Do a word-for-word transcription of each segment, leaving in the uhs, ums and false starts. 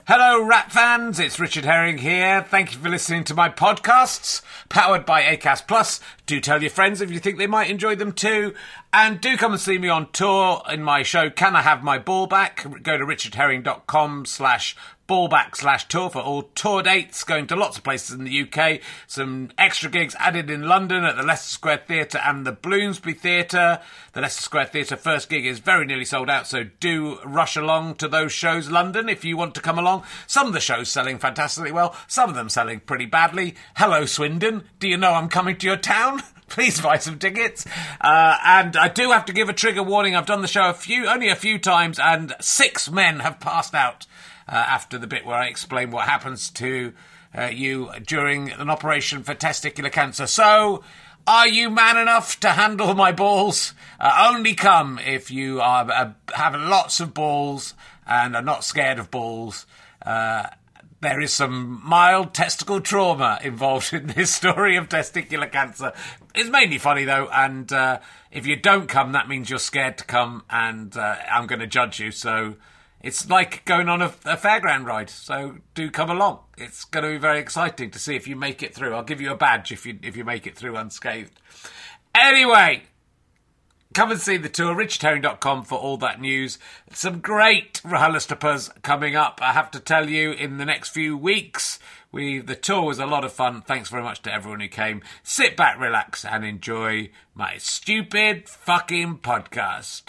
Hello, Rat fans. It's Richard Herring here. Thank you for listening to my podcasts, powered by Acast Plus. Do tell your friends if you think they might enjoy them too. And do come and see me on tour in my show, Can I Have My Ball Back? Go to richardherring.com slash ballback slash tour for all tour dates, going to lots of places in the U K. Some extra gigs added in London at the Leicester Square Theatre and the Bloomsbury Theatre. The Leicester Square Theatre first gig is very nearly sold out, so do rush along to those shows, London, if you want to come along. Some of the shows selling fantastically well, some of them selling pretty badly. Hello, Swindon. Do you know I'm coming to your town? Please buy some tickets. Uh, and I do have to give a trigger warning. I've done the show a few, only a few times, and six men have passed out uh, after the bit where I explain what happens to uh, you during an operation for testicular cancer. So, are you man enough to handle my balls? Uh, only come if you are uh, have lots of balls and are not scared of balls. Uh, There is some mild testicle trauma involved in this story of testicular cancer. It's mainly funny, though, and uh, if you don't come, that means you're scared to come, and uh, I'm going to judge you. So it's like going on a, a fairground ride, so do come along. It's going to be very exciting to see if you make it through. I'll give you a badge if you if you make it through unscathed. Anyway, come and see the tour, richard herring dot com for all that news. Some great RHLSTPs coming up, I have to tell you, in the next few weeks. We The tour was a lot of fun. Thanks very much to everyone who came. Sit back, relax, and enjoy my stupid fucking podcast.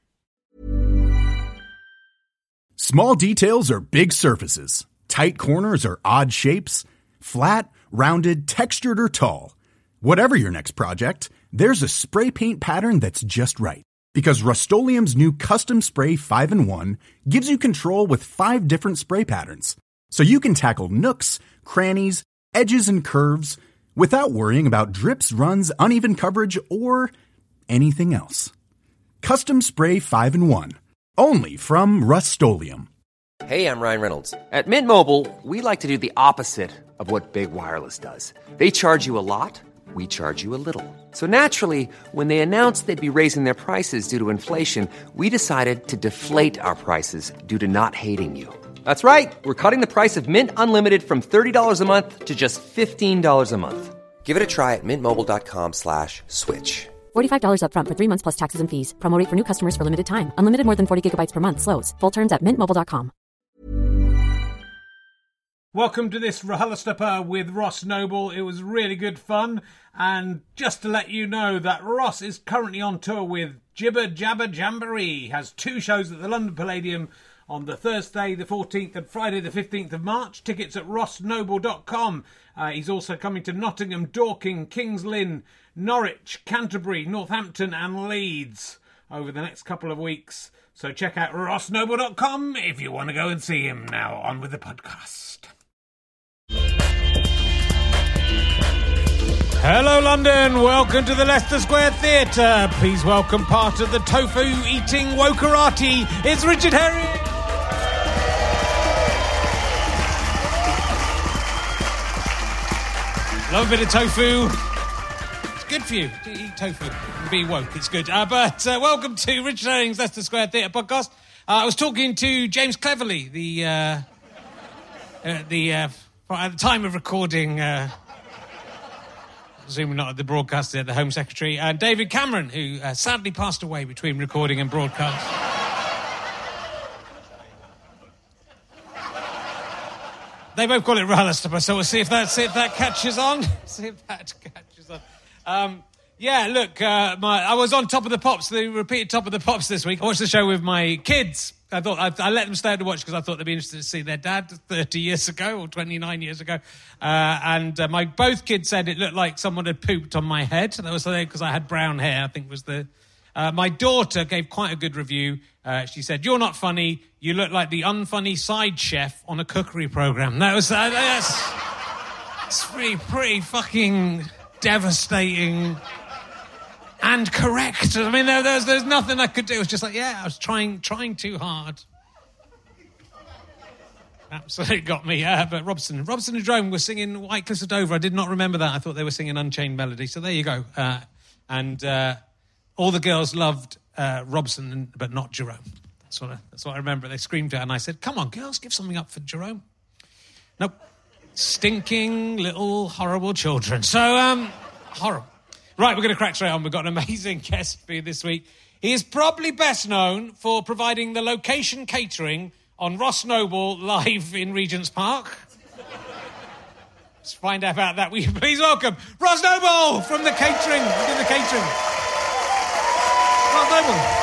Small details are big surfaces. Tight corners are odd shapes. Flat, rounded, textured, or tall. Whatever your next project, there's a spray paint pattern that's just right. Because Rust-Oleum's new Custom Spray five in one gives you control with five different spray patterns. So you can tackle nooks, crannies, edges, and curves without worrying about drips, runs, uneven coverage, or anything else. Custom Spray five in one. Only from Rust-Oleum. Hey, I'm Ryan Reynolds. At Mint Mobile, we like to do the opposite of what Big Wireless does. They charge you a lot. We charge you a little. So naturally, when they announced they'd be raising their prices due to inflation, we decided to deflate our prices due to not hating you. That's right. We're cutting the price of Mint Unlimited from thirty dollars a month to just fifteen dollars a month. Give it a try at mintmobile.com slash switch. forty-five dollars up front for three months plus taxes and fees. Promo rate for new customers for limited time. Unlimited more than forty gigabytes per month. Slows full terms at mint mobile dot com. Welcome to this RHLSTP with Ross Noble. It was really good fun. And just to let you know that Ross is currently on tour with Jibber Jabber Jamboree. He has two shows at the London Palladium on the Thursday the fourteenth and Friday the fifteenth of March. Tickets at ross noble dot com. Uh, he's also coming to Nottingham, Dorking, Kings Lynn, Norwich, Canterbury, Northampton and Leeds over the next couple of weeks. So check out ross noble dot com if you want to go and see him. Now on with the podcast. Hello London, welcome to the Leicester Square Theatre. Please welcome part of the tofu-eating wokerati. It's Richard Herring. Love a bit of tofu. It's good for you to eat tofu and be woke. It's good. Uh, but uh, welcome to Richard Herring's Leicester Square Theatre podcast. Uh, I was talking to James Cleverly, the uh, uh, the uh, at the time of recording. Uh, Presumably not at the broadcast, at the Home Secretary, and David Cameron, who uh, sadly passed away between recording and broadcast. They both call it RHLSTP, so we'll see if that, see if that catches on. see if that catches on. Um, yeah, look, uh, my, I was on Top of the Pops, the repeated Top of the Pops this week. I watched the show with my kids. I thought I, I let them stay to watch because I thought they'd be interested to see their dad thirty years ago or twenty-nine years ago. Uh, and uh, my both kids said it looked like someone had pooped on my head. That was because I had brown hair, I think was the... Uh, my daughter gave quite a good review. Uh, she said, "You're not funny. You look like the unfunny side chef on a cookery programme." That was... Uh, that's, that's pretty, pretty fucking devastating... And correct. I mean, there, there's there's nothing I could do. It was just like, yeah, I was trying trying too hard. Absolutely got me. Yeah, but Robson, Robson and Jerome were singing White Cliffs of Dover. I did not remember that. I thought they were singing Unchained Melody. So there you go. Uh, and uh, all the girls loved uh, Robson, but not Jerome. That's what I, that's what I remember. They screamed it, and I said, "Come on, girls, give something up for Jerome." Nope. Stinking little horrible children. So, um, horrible. Right, we're going to crack straight on. We've got an amazing guest for you this week. He is probably best known for providing the location catering on Ross Noble live in Regent's Park. Let's find out about that. Will you please welcome Ross Noble from the catering. From the catering. Ross Noble.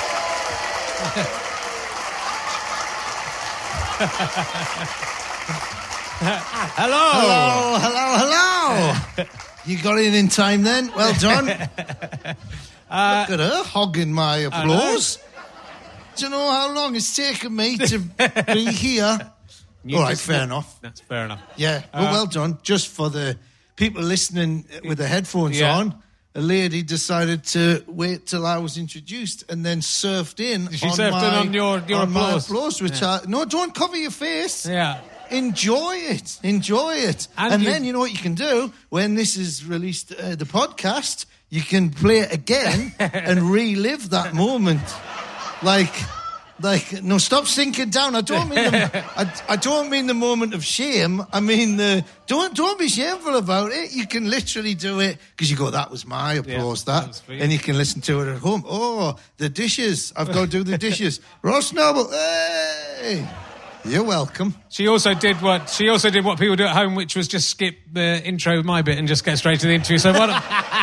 Hello. Hello, hello, hello. You got in in time then. Well done. uh, Look at her hogging my applause. Do you know how long it's taken me to be here? You All right, fair enough. That's fair enough. Yeah, well, uh, well done. Just for the people listening with the headphones yeah. on, a lady decided to wait till I was introduced and then surfed in. She on surfed my, in on your, your on applause. My applause, which yeah. I, no, don't cover your face. Yeah. Enjoy it. Enjoy it. And, and you, then you know what you can do when this is released, uh, the podcast, you can play it again and relive that moment. Like, like, no, stop sinking down. I don't mean the, I, I don't mean the moment of shame. I mean the, don't, don't be shameful about it. You can literally do it because you go, that was my applause, yeah, that. that and you can listen to it at home. Oh, the dishes. I've got to do the dishes. Ross Noble, hey. You're welcome. She also did what she also did what people do at home, which was just skip the intro of my bit and just get straight to the interview. So well,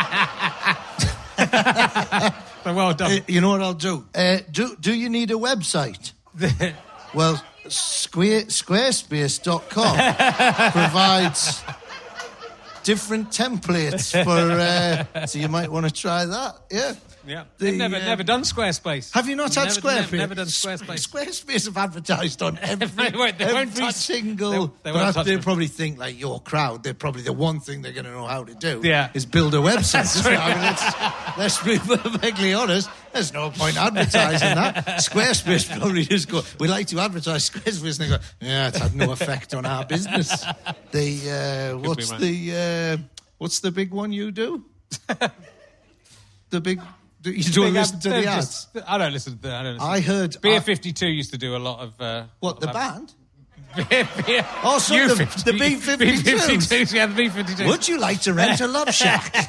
so well done. Uh, you know what I'll do? Uh, do do you need a website? Well, square, squarespace dot com provides different templates for. Uh, so you might want to try that. Yeah. Yeah, they've the, never, uh, never done Squarespace. Have you not had never, Squarespace? Never, never done Squarespace. Squarespace have advertised on every, they won't, they won't every touch, single... They, they, won't they probably think, like, your crowd, they're probably the one thing they're going to know how to do yeah. is build a website. I mean, let's, let's be perfectly honest. There's no point advertising that. Squarespace probably just go, we like to advertise Squarespace, and they go, yeah, it's had no effect on our business. The, uh, what's the, uh, what's the big one you do? The big... You don't listen to the ads? Just, I don't listen to the I don't listen I heard... Beer fifty-two used to do a lot of... Uh, what, the of, band? Beer, beer. Oh, so the, the B fifty-twos. B fifty-twos, yeah, the B fifty-twos. Would you like to rent a love shack?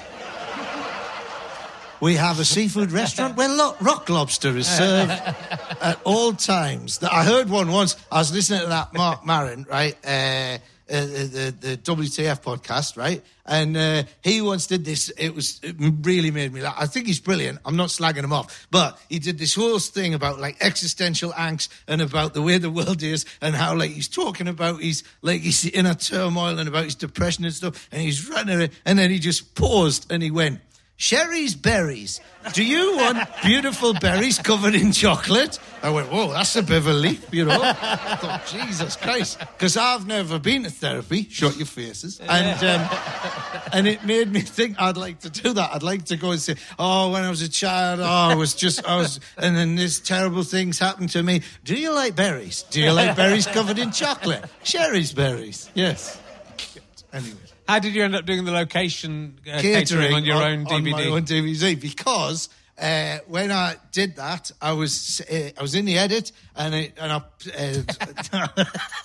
We have a seafood restaurant where lo- rock lobster is served at all times. I heard one once. I was listening to that Mark Maron, right? Uh... Uh, the, the W T F podcast, right? And uh, he once did this. It was it really made me laugh. I think he's brilliant. I'm not slagging him off, but he did this whole thing about like existential angst and about the way the world is and how like he's talking about he's like he's in a turmoil and about his depression and stuff. And he's running it, and then he just paused and he went, "Sherry's berries. Do you want beautiful berries covered in chocolate?" I went, whoa, that's a bit of a leap, you know. I thought, Jesus Christ. Because I've never been to therapy. Shut your faces. And um, and it made me think I'd like to do that. I'd like to go and say, oh, when I was a child, oh, I was just, I was, and then this terrible things happened to me. Do you like berries? Do you like berries covered in chocolate? Sherry's berries. Yes. Anyway. How did you end up doing the location uh, catering, catering on your on, own D V D? On my own D V D, because uh, when I did that, I was uh, I was in the edit, and it, and I. Uh,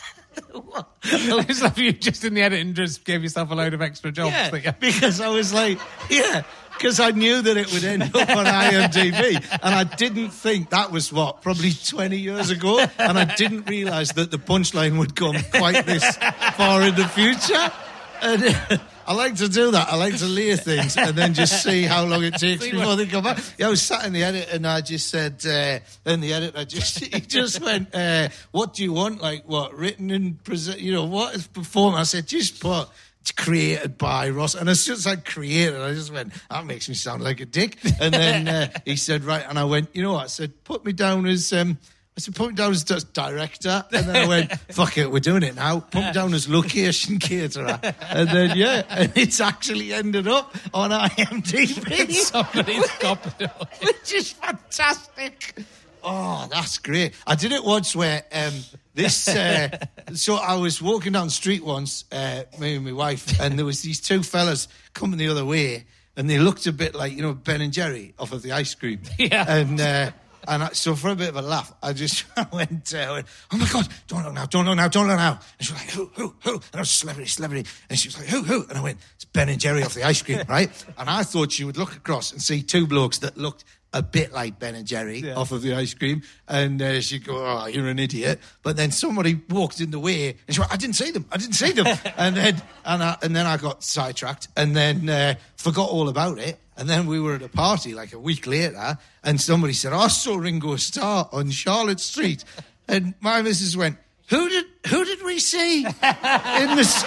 It's like you just in the edit and just gave yourself a load of extra jobs. Yeah, that you... because I was like, yeah, because I knew that it would end up on I M D B, and I didn't think that was what probably twenty years ago, and I didn't realise that the punchline would come quite this far in the future. And uh, I like to do that. I like to layer things and then just see how long it takes before they come back. Yeah, I was sat in the edit and I just said, uh, in the edit, I just he just went, uh, what do you want? Like, what, written and present, you know, what is performed? I said, just put created by Ross. And as soon as I created, I just went, that makes me sound like a dick. And then uh, he said, right. And I went, you know what? I said, put me down as... Um, I said, put me down as director. And then I went, fuck it, we're doing it now. Put me down as location caterer. And then, yeah, and it's actually ended up on I M D B. Somebody's copied it. Which is fantastic. Oh, that's great. I did it once where um, this... Uh, so I was walking down the street once, uh, me and my wife, and there was these two fellas coming the other way, and they looked a bit like, you know, Ben and Jerry off of the ice cream. Yeah. And... Uh, And I, so for a bit of a laugh, I just went, uh, went, oh my God, don't look now, don't look now, don't look now. And she was like, who, who, who? And I was celebrity, celebrity. And she was like, who, who? And I went, it's Ben and Jerry off the ice cream, right? And I thought she would look across and see two blokes that looked a bit like Ben and Jerry yeah. off of the ice cream. And uh, she'd go, oh, you're an idiot. But then somebody walked in the way and she went, I didn't see them. I didn't see them. and then and, I, and then I got sidetracked and then uh, forgot all about it. And then we were at a party like a week later and somebody said, I saw Ringo Starr on Charlotte Street. And my missus went, who did who did we see in this?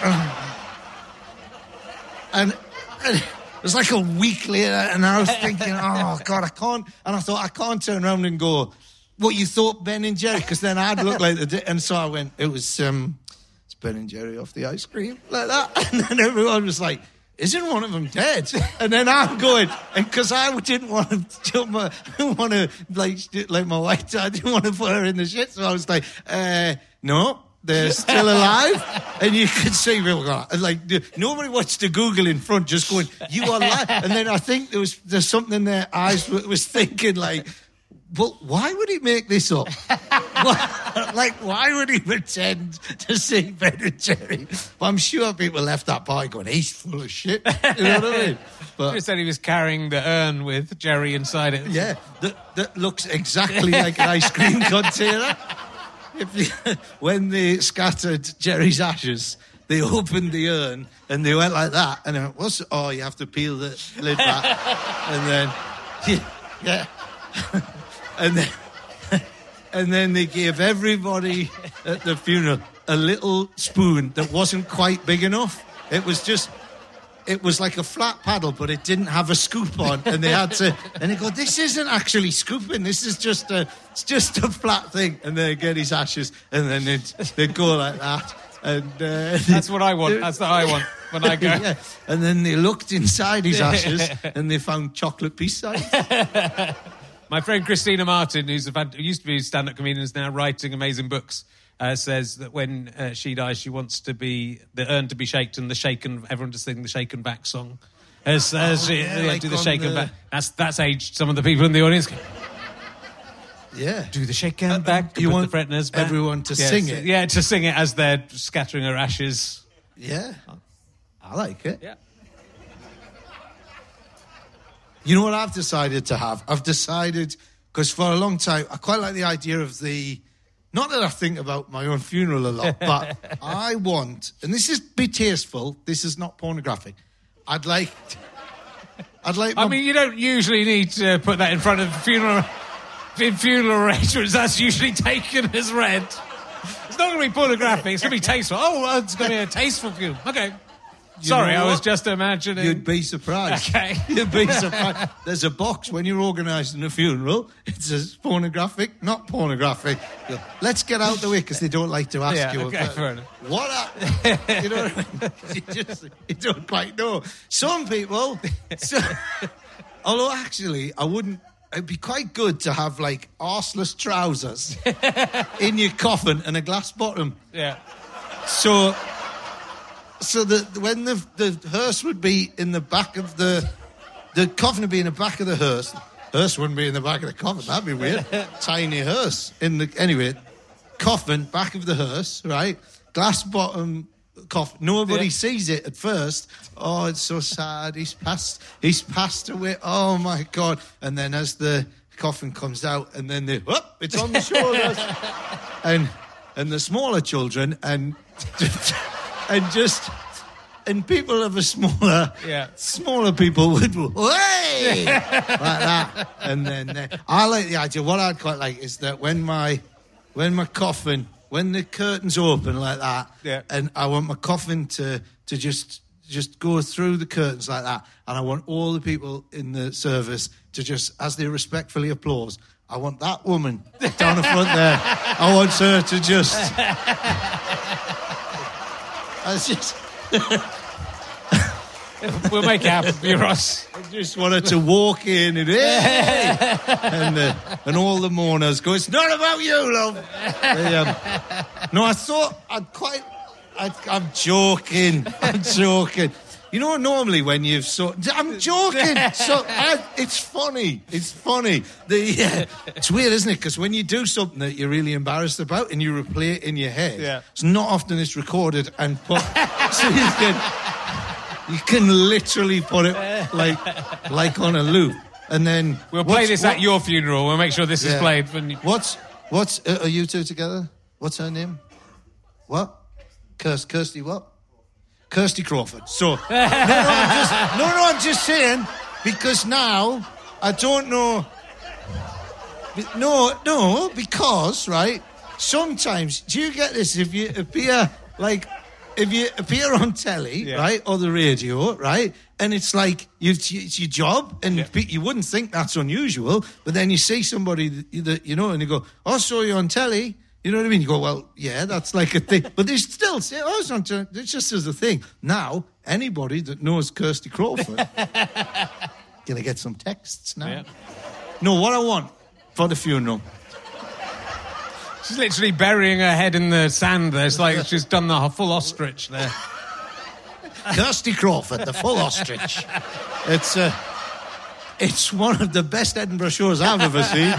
and... and it was like a week later, and I was thinking, oh, God, I can't... And I thought, I can't turn around and go, what, you thought Ben and Jerry? Because then I'd look like the... Di- and so I went, it was um, it's Ben and Jerry off the ice cream, like that. And then everyone was like, isn't one of them dead? And then I'm going, and because I didn't want to jump my... I didn't want to, like, like my wife, I didn't want to put her in the shit, so I was like, uh, no... They're still alive, and you could see people going, like, nobody watched the Google in front just going, you are alive. And then I think there was there's something in their eyes that was thinking, like, well, why would he make this up? Why, like, why would he pretend to see Ben and Jerry? But I'm sure people left that party going, he's full of shit. You know what I mean? But you said he was carrying the urn with Jerry inside it. Yeah, that, that looks exactly like an ice cream container. If you, when they scattered Jerry's ashes, they opened the urn and they went like that. And I went, what's it? Oh, you have to peel the lid back. And then, yeah. yeah. and then, and then they gave everybody at the funeral a little spoon that wasn't quite big enough. It was just... It was like a flat paddle, but it didn't have a scoop on, and they had to. And they go, "This isn't actually scooping. This is just a, it's just a flat thing." And they get his ashes, and then they'd, they'd go like that. And uh, that's what I want. That's what I want when I go. Yeah. And then they looked inside his ashes, and they found chocolate peace signs. My friend Christina Martin, who's a fan, who used to be a stand-up comedian, is now writing amazing books. Uh, says that when uh, she dies, she wants to be the urn to be shaken and the shaken, everyone to sing the Shaken Back song. As, as oh, she, yeah, yeah, like do the Shaken the... Back. That's that's aged some of the people in the audience. Yeah, do the Shaken uh, Back. You put want the Fretners back. Everyone to yeah, sing so, it. Yeah, to sing it as they're scattering her ashes. Yeah, I like it. Yeah. You know what I've decided to have? I've decided because for a long time I quite like the idea of the. Not that I think about my own funeral a lot, but I want, and this is be tasteful, this is not pornographic, I'd like... I'd like... I my, mean, you don't usually need to put that in front of funeral... In funeral arrangements, that's usually taken as read. It's not going to be pornographic, it's going to be tasteful. Oh, well, it's going to be a tasteful funeral. Okay. You Sorry, I was just imagining... You'd be surprised. Okay. You'd be surprised. There's a box when you're organising a funeral. It says pornographic, not pornographic. Let's get out the way because they don't like to ask yeah, you. Okay, about, fair enough. What? Are, you know what I mean? You, just, you don't quite know. Some people... So, although, actually, I wouldn't... It'd be quite good to have, like, arseless trousers in your coffin and a glass bottom. Yeah. So... So that when the the hearse would be in the back of the... The coffin would be in the back of the hearse. Hearse wouldn't be in the back of the coffin. That'd be weird. Tiny hearse. in the Anyway, coffin, back of the hearse, right? Glass bottom coffin. Nobody yeah. sees it at first. Oh, it's so sad. He's passed, he's passed away. Oh, my God. And then as the coffin comes out, and then they... Whoop, it's on the shoulders. and and the smaller children, and... And just, and people of a smaller, yeah. smaller people would, hey, like that. And then uh, I like the idea. What I'd quite like is that when my, when my coffin, when the curtains open like that, yeah. and I want my coffin to to just just go through the curtains like that, and I want all the people in the service to just, as they respectfully applause, I want that woman down the front there. I want her to just. I just... We'll make it happen for you, Ross. I just want her to walk in and hey! and, uh, and all the mourners go, it's not about you, love. They, um, no, I thought I'd quite... I'd, I'm joking. I'm joking. You know, normally when you've so, I'm joking. So I, it's funny. It's funny. The uh, it's weird, isn't it? Because when you do something that you're really embarrassed about and you replay it in your head, Yeah. it's not often it's recorded and put. So you can you can literally put it like like on a loop, and then We'll play what's- this what- at your funeral. We'll make sure this is Yeah. played. When you... What's what's uh, are you two together? What's her name? What? Kirst, Kirsty what? Kirsty Crawford. So no, no, I'm just no, no, I'm just saying because now I don't know. No, no, because right. Sometimes do you get this? If you appear like if you appear on telly, Yeah. right, or the radio, right, and it's like you, it's your job, and Yeah. pe- you wouldn't think that's unusual, but then you see somebody that, that you know, and you go, "Oh, I saw you on telly." You know what I mean? You go, "Well, yeah, that's like a thing," but they still say, "Oh, it's on telly." It's just as a thing. Now, anybody that knows Kirsty Crawford gonna get some texts now. Yeah. No, what I want for the funeral. She's literally burying her head in the sand there. It's like she's done the full ostrich there. Kirsty Crawford, the full ostrich. It's uh, it's one of the best Edinburgh shows I've ever seen.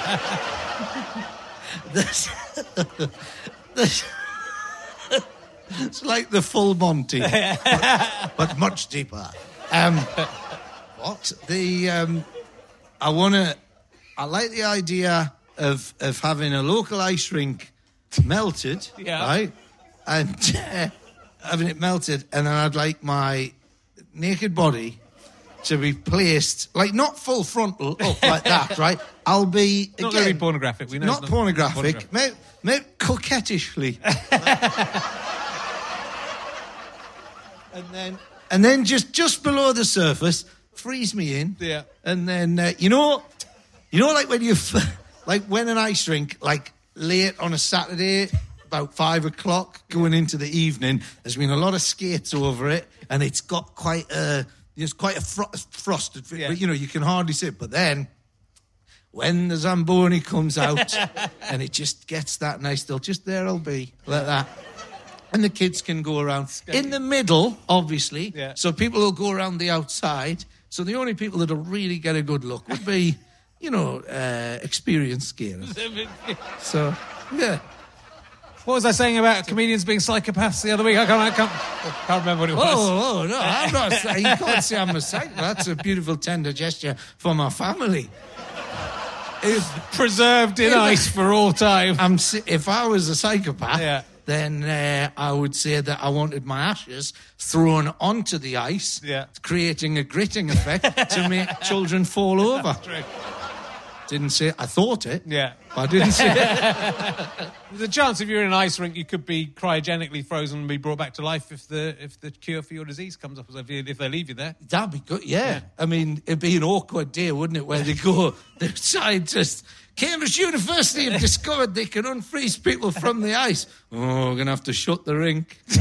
This, this, it's like the full Monty, but, but much deeper. Um, what the? Um, I want to. I like the idea of of having a local ice rink melted, Yeah. right, and uh, having it melted, and then I'd like my naked body to be placed, like not full frontal up like that, right? I'll be Not again, going to be pornographic. We know not it's pornographic, maybe, maybe coquettishly, and then and then just just below the surface, freeze me in, Yeah. and then uh, you know, you know, like when you like when an ice rink, like late on a Saturday. About five o'clock going into the evening, there's been a lot of skates over it, and it's got quite a, it's quite a fro- frosted, Yeah. but you know you can hardly see it. But then, when the Zamboni comes out, and it just gets that nice, they'll just there I'll be like that, and the kids can go around in the middle, obviously. Yeah. So people will go around the outside. So the only people that'll really get a good look would be, you know, uh, experienced skiers. So yeah. What was I saying about comedians being psychopaths the other week? I can't, I can't, I can't remember what it was. Oh, oh, no, I'm not saying, you can't say I'm a psychopath. That's a beautiful, tender gesture for my family. If, Preserved in Yeah, ice for all time. I'm, si- if I was a psychopath, Yeah. then uh, I would say that I wanted my ashes thrown onto the ice, Yeah. creating a gritting effect to make children fall over. True. Didn't say I thought it. Yeah. But I didn't say it. There's a chance if you're in an ice rink, you could be cryogenically frozen and be brought back to life if the if the cure for your disease comes up, if, you, if they leave you there. That'd be good, yeah. I mean, it'd be an awkward day, wouldn't it, where they go, the scientists, Cambridge University have discovered they can unfreeze people from the ice. Oh, we're going to have to shut the rink. Jesus.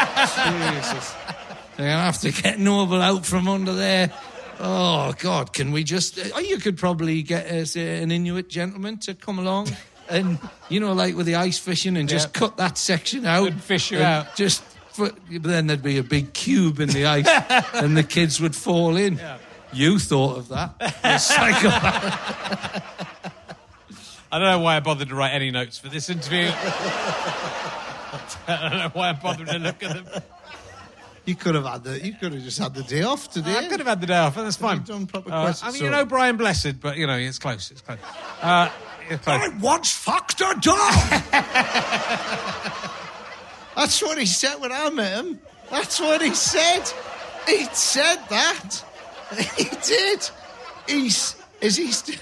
They're going to have to get Noble out from under there. Oh, God, can we just... Oh, you could probably get uh, say, an Inuit gentleman to come along and, you know, like with the ice fishing and just Yeah. cut that section out. And fish you and out. Just... For, but then there'd be a big cube in the ice and the kids would fall in. Yeah. You thought of that. You're a psychopath. I don't know why I bothered to write any notes for this interview. I don't know why I bothered to look at them. You could have had the. You could have just had the day off today. I could have had the day off, and that's fine. You've done proper Uh, questions, I mean, so- you know Brian Blessed, but, you know, it's close. It's close. Uh, it's close. I once fucked a dog. That's what he said when I met him. That's what he said. He said that. He did. He's. Is he? St-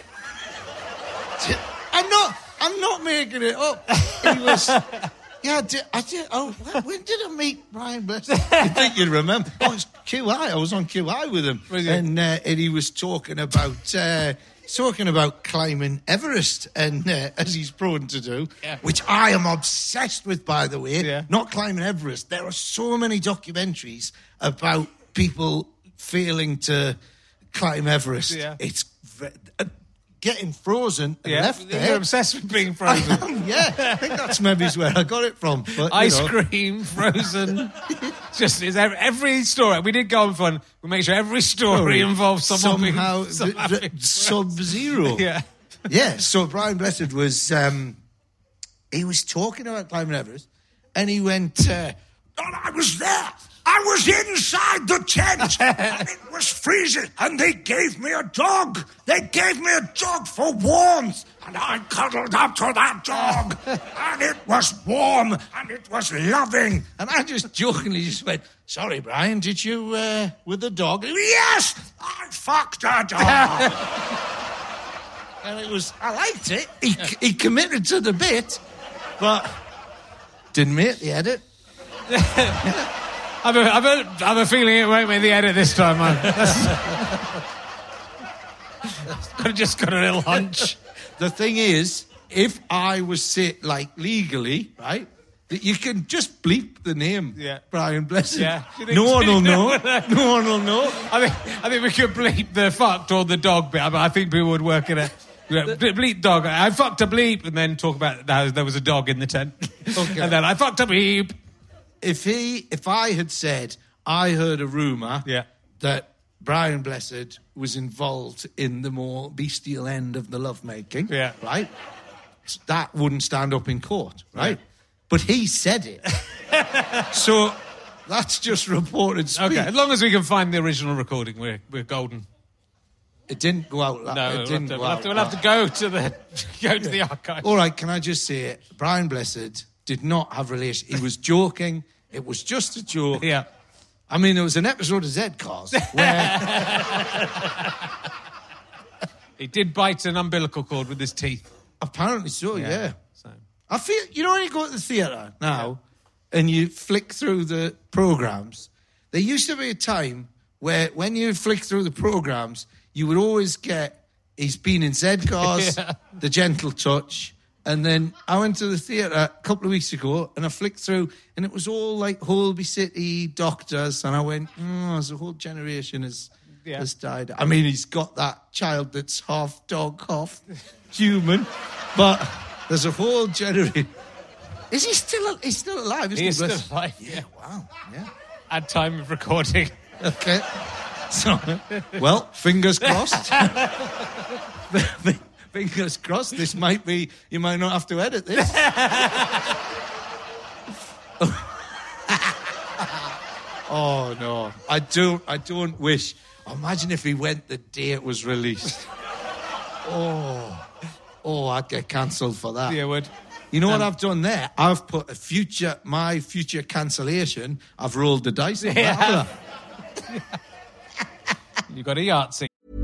I'm not. I'm not making it up. He was. Yeah, I did. I did oh, when did I meet Brian Blessed? I think you'd remember. Oh, it's Q I. I was on Q I with him, Was he? and uh, and he was talking about uh, talking about climbing Everest, and uh, as he's prone to do, Yeah. which I am obsessed with, by the way. Yeah. Not climbing Everest. There are so many documentaries about people failing to climb Everest. Yeah. It's ve- uh, getting frozen and Yeah, left you're there. obsessed with being I frozen. am, yeah. I think that's maybe where I got it from. But, you Ice know. cream, frozen, just it's every, every story. We did go on fun. We make sure every story involves someone somehow being, somehow the, being the Sub-Zero. Yeah. Yeah, so Brian Blessed was, um, he was talking about climbing Everest, and he went, uh, And I was there. I was inside the tent, and it was freezing, and they gave me a dog. They gave me a dog for warmth, and I cuddled up to that dog, and it was warm, and it was loving. and I just jokingly just went, sorry, Brian, did you, uh, with the dog? Yes, I fucked a dog. And it was, I liked it. He, he committed to the bit, but didn't make the edit. I've a, I've, a, I've a feeling it won't make the edit this time, man. I've just got a little hunch. The thing is, if I was sit like legally, right, that you can just bleep the name, Yeah. Brian Blessed. Yeah. No one will know. No one will know. I think I think we could bleep the fucked or the dog bit. I think people would work it out. Yeah, bleep dog. I fucked a bleep, and then talk about how there was a dog in the tent. Okay. And then I fucked a bleep. If he, if I had said I heard a rumor Yeah. that Brian Blessed was involved in the more bestial end of the lovemaking, Yeah. right, that wouldn't stand up in court, right? But he said it, so that's just reported speech. Okay, as long as we can find the original recording, we're we're golden. It didn't go out. Like, No, it we'll, didn't have to, go we'll, have out to, we'll have to go to the go to the archive. All right, can I just say it? Brian Blessed did not have relation. He was joking. It was just a joke. Yeah. I mean, there was an episode of Z-Cars where He did bite an umbilical cord with his teeth. apparently so, yeah. Yeah, so. I feel, you know when you go to the theatre now and you flick through the programmes, there used to be a time where when you flick through the programmes, you would always get, he's been in Z-Cars, Yeah. The Gentle Touch, and then I went to the theatre a couple of weeks ago and I flicked through and it was all like Holby City doctors, and I went, oh, there's a whole generation has, Yeah. has died. I mean, he's got that child that's half dog, half human, but there's a whole generation. Is he still, he's still alive? Isn't He is he? still alive. Yeah, wow, yeah. At time of recording. Okay. So, well, fingers crossed. Fingers crossed. This might be, you might not have to edit this. Oh, no. I don't, I don't wish. Imagine if he went the day it was released. Oh, oh, I'd get cancelled for that. Yeah, would. You know what I've done there? I've put a future, my future cancellation, I've rolled the dice on that. haven't I? You got a Yahtzee.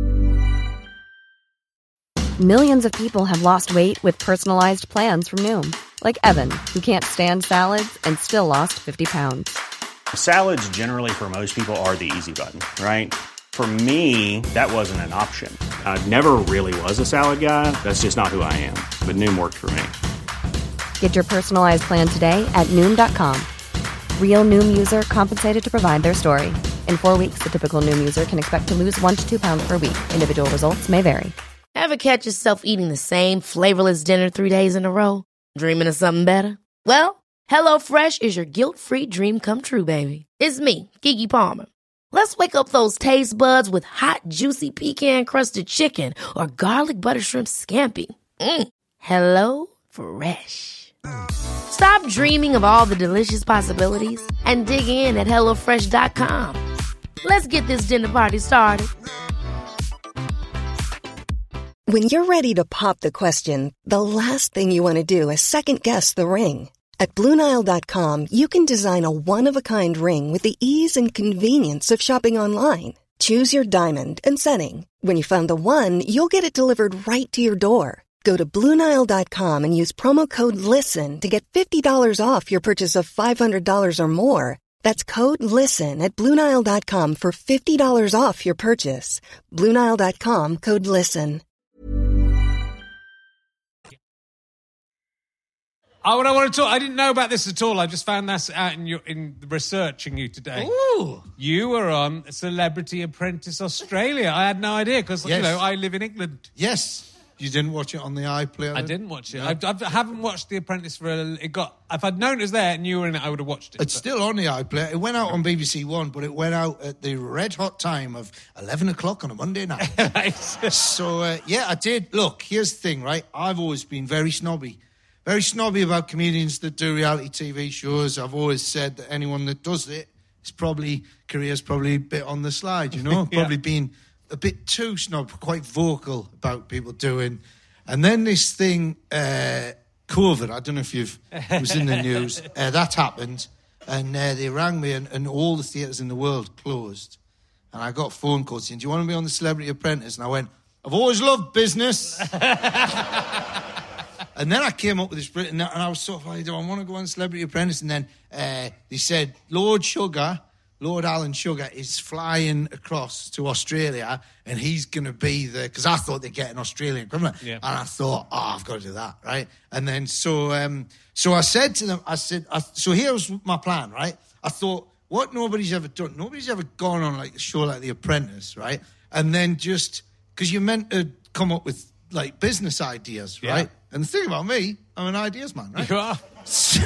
Millions of people have lost weight with personalized plans from Noom. Like Evan, who can't stand salads and still lost fifty pounds. Salads generally for most people are the easy button, right? For me, that wasn't an option. I never really was a salad guy. That's just not who I am. But Noom worked for me. Get your personalized plan today at Noom dot com. Real Noom user compensated to provide their story. In four weeks, the typical Noom user can expect to lose one to two pounds per week. Individual results may vary. Ever catch yourself eating the same flavorless dinner three days in a row? Dreaming of something better? Well, HelloFresh is your guilt-free dream come true, baby. It's me, Keke Palmer. Let's wake up those taste buds with hot, juicy pecan-crusted chicken or garlic butter shrimp scampi. Mm. Hello Fresh. Stop dreaming of all the delicious possibilities and dig in at hello fresh dot com. Let's get this dinner party started. When you're ready to pop the question, the last thing you want to do is second-guess the ring. At Blue Nile dot com, you can design a one-of-a-kind ring with the ease and convenience of shopping online. Choose your diamond and setting. When you find the one, you'll get it delivered right to your door. Go to Blue Nile dot com and use promo code LISTEN to get fifty dollars off your purchase of five hundred dollars or more. That's code LISTEN at Blue Nile dot com for fifty dollars off your purchase. Blue Nile dot com, code LISTEN. Oh, what I want to talk, I didn't know about this at all. I just found this out in your in researching you today. Ooh. You were on Celebrity Apprentice Australia. I had no idea because Yes. you know I live in England. Yes. You didn't watch it on the iPlayer? I didn't watch it. No. I, I haven't watched The Apprentice for a... It got... If I'd known it was there and you were in it, I would have watched it. It's but. still on the iPlayer. It went out on B B C One, but it went out at the red-hot time of eleven o'clock on a Monday night. So, uh, yeah, I did. Look, here's the thing, right? I've always been very snobby. Very snobby about comedians that do reality T V shows. I've always said that anyone that does it is probably... Career's probably a bit on the slide, you know? yeah. Probably been... a bit too snob, quite vocal about people doing. And then this thing, uh, COVID, I don't know if you've, it was in the news, uh, that happened. And uh, they rang me and, and all the theatres in the world closed. And I got a phone call saying, do you want to be on The Celebrity Apprentice? And I went, I've always loved business. And then I came up with this, and I was sort of like, do I want to go on Celebrity Apprentice? And then uh, they said, Lord Sugar... Lord Alan Sugar is flying across to Australia and he's going to be the... Because I thought they'd get an Australian equivalent. Yeah. And I thought, oh, I've got to do that, right? And then so um, so I said to them, I said... I, so here was my plan, right? I thought, what nobody's ever done, nobody's ever gone on like a show like The Apprentice, right? And then just... Because you're meant to come up with like business ideas, right? Yeah. And the thing about me, I'm an ideas man, right? You are. So,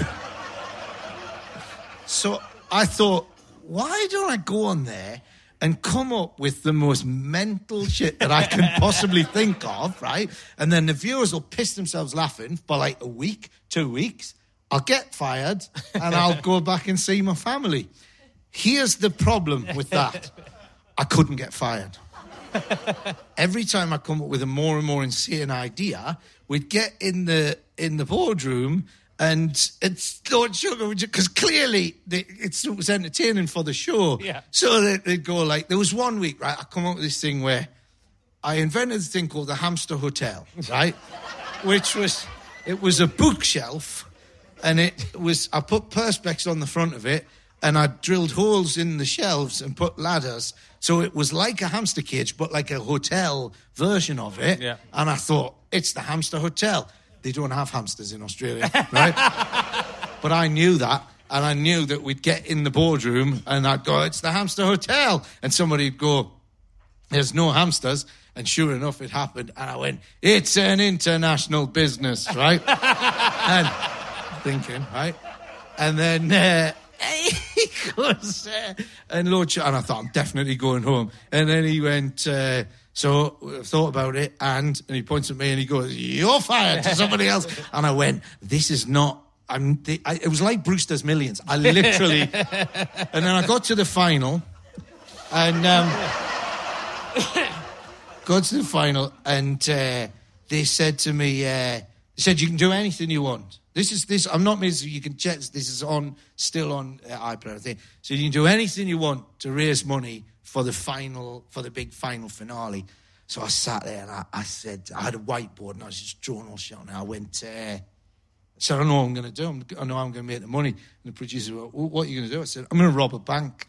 so I thought... Why don't I go on there and come up with the most mental shit that I can possibly think of, right? And then the viewers will piss themselves laughing for like a week, two weeks. I'll get fired and I'll go back and see my family. Here's the problem with that. I couldn't get fired. Every time I come up with a more and more insane idea, we'd get in the in the boardroom... And it's Lord Sugar, because clearly they, it's, it was entertaining for the show. Yeah. So they, they'd go like, there was one week, right, I come up with this thing where I invented this thing called the Hamster Hotel, right? Which was, it was a bookshelf, and it was, I put perspex on the front of it, and I drilled holes in the shelves and put ladders. So it was like a hamster cage, but like a hotel version of it. Yeah. And I thought, it's the Hamster Hotel. They don't have hamsters in Australia, right? But I knew that, and I knew that we'd get in the boardroom and I'd go, it's the Hamster Hotel. And somebody'd go, there's no hamsters. And sure enough, it happened. And I went, it's an international business, right? And thinking, right? And then uh, he goes, uh, and Lord Ch- and I thought, I'm definitely going home. And then he went... Uh, So I thought about it, and, and he points at me and he goes, you're fired to somebody else. And I went, this is not... I'm. The, I, it was like Brewster's Millions. I literally... And then I got to the final, and... Um, got to the final, and uh, they said to me, uh, they said, you can do anything you want. This is this. I'm not miserable. You can check. This is on, still on uh, iPlayer, I think. So you can do anything you want to raise money for the final, for the big final finale. So I sat there and I, I said, I had a whiteboard and I was just drawing all shit on it. I went, uh, I said, I know what I'm going to do. I'm, I know I'm going to make the money. And the producer went, well, what are you going to do? I said, I'm going to rob a bank.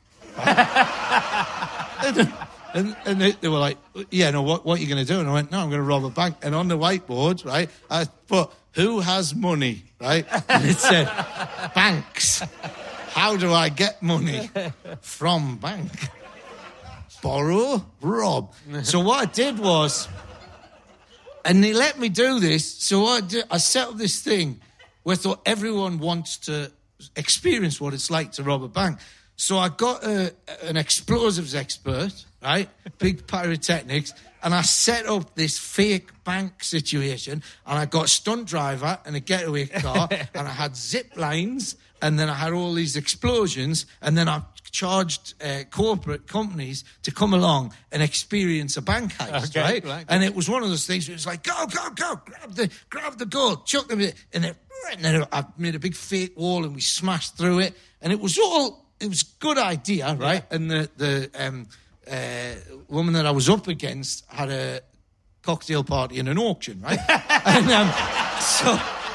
and and, and they, they were like, yeah, no, what, what are you going to do? And I went, no, I'm going to rob a bank. And on the whiteboard, right, I put, who has money, right? And it said, banks. How do I get money from bank? Borrow, rob. So what I did was, and they let me do this, so what I did, I set up this thing where I thought everyone wants to experience what it's like to rob a bank. So I got a, an explosives expert, right, big pyrotechnics, and I set up this fake bank situation, and I got a stunt driver and a getaway car, and I had zip lines, and then I had all these explosions, and then I charged uh, corporate companies to come along and experience a bank heist, okay, right? right? And it was one of those things where it's like, go, go, go, grab the grab the gold, chuck them in, and then, and then I made a big fake wall, and we smashed through it, and it was all, it was a good idea, right? Yeah. And the, the um, uh, woman that I was up against had a cocktail party and an auction, right? and um, so...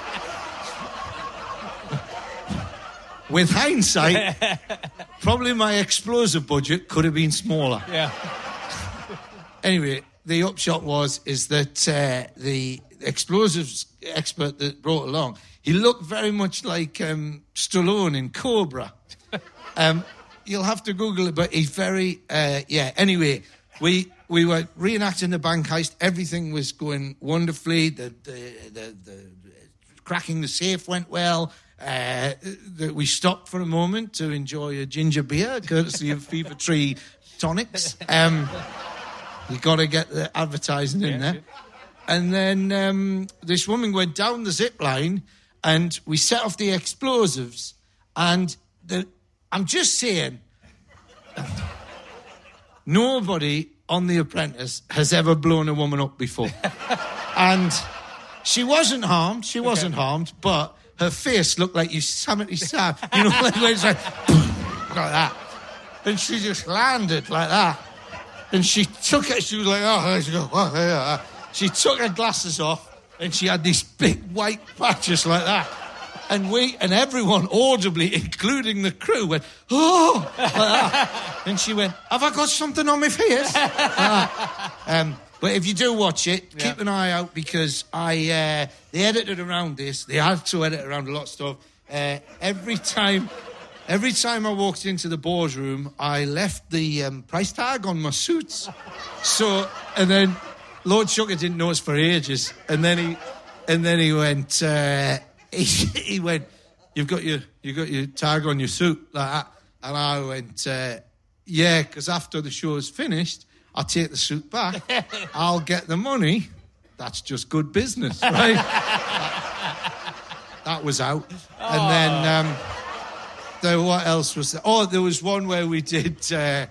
With hindsight, probably my explosive budget could have been smaller. Yeah. Anyway, the upshot was is that uh, the explosives expert that brought along, he looked very much like um, Stallone in Cobra. Um, you'll have to Google it, but he's very, uh, yeah. Anyway, we we were reenacting the bank heist. Everything was going wonderfully. The the the, the cracking the safe went well. Uh, the, we stopped for a moment to enjoy a ginger beer, courtesy of Fever Tree Tonics. Um, you got to get the advertising in there. And then um, this woman went down the zip line, and we set off the explosives. And the, I'm just saying, nobody on The Apprentice has ever blown a woman up before. And she wasn't harmed, she wasn't okay. harmed, but her face looked like Yosemite Sam. You know, like when it's like, like that. And she just landed like that. And she took it, she was like, oh, she, go, oh yeah. She took her glasses off, and she had these big white patches like that. And we, and everyone audibly, including the crew, went, oh, like that. And she went, have I got something on my face? Like that. Um, but if you do watch it, yeah. keep an eye out, because I uh, they edited around this. They had to edit around a lot of stuff. Uh, every time, every time I walked into the boardroom, I left the um, price tag on my suits. So, and then Lord Sugar didn't notice for ages, and then he, and then he went. Uh, He, he went, you've got your you got your tag on your suit, like that. And I went, uh, yeah, because after the show's finished, I'll take the suit back. I'll get the money. That's just good business, right? that, that was out. Oh. And then, um, there, what else was there? Oh, there was one where we did... Uh,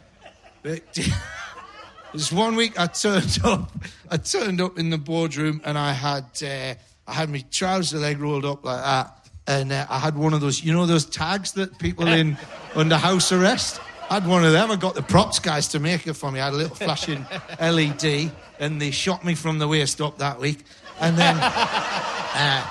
There's one week I turned up. I turned up in the boardroom, and I had... Uh, I had my trouser leg rolled up like that, and uh, I had one of those, you know, those tags that people in under house arrest? I had one of them. I got the props guys to make it for me. I had a little flashing L E D, and they shot me from the waist up that week. And then, uh,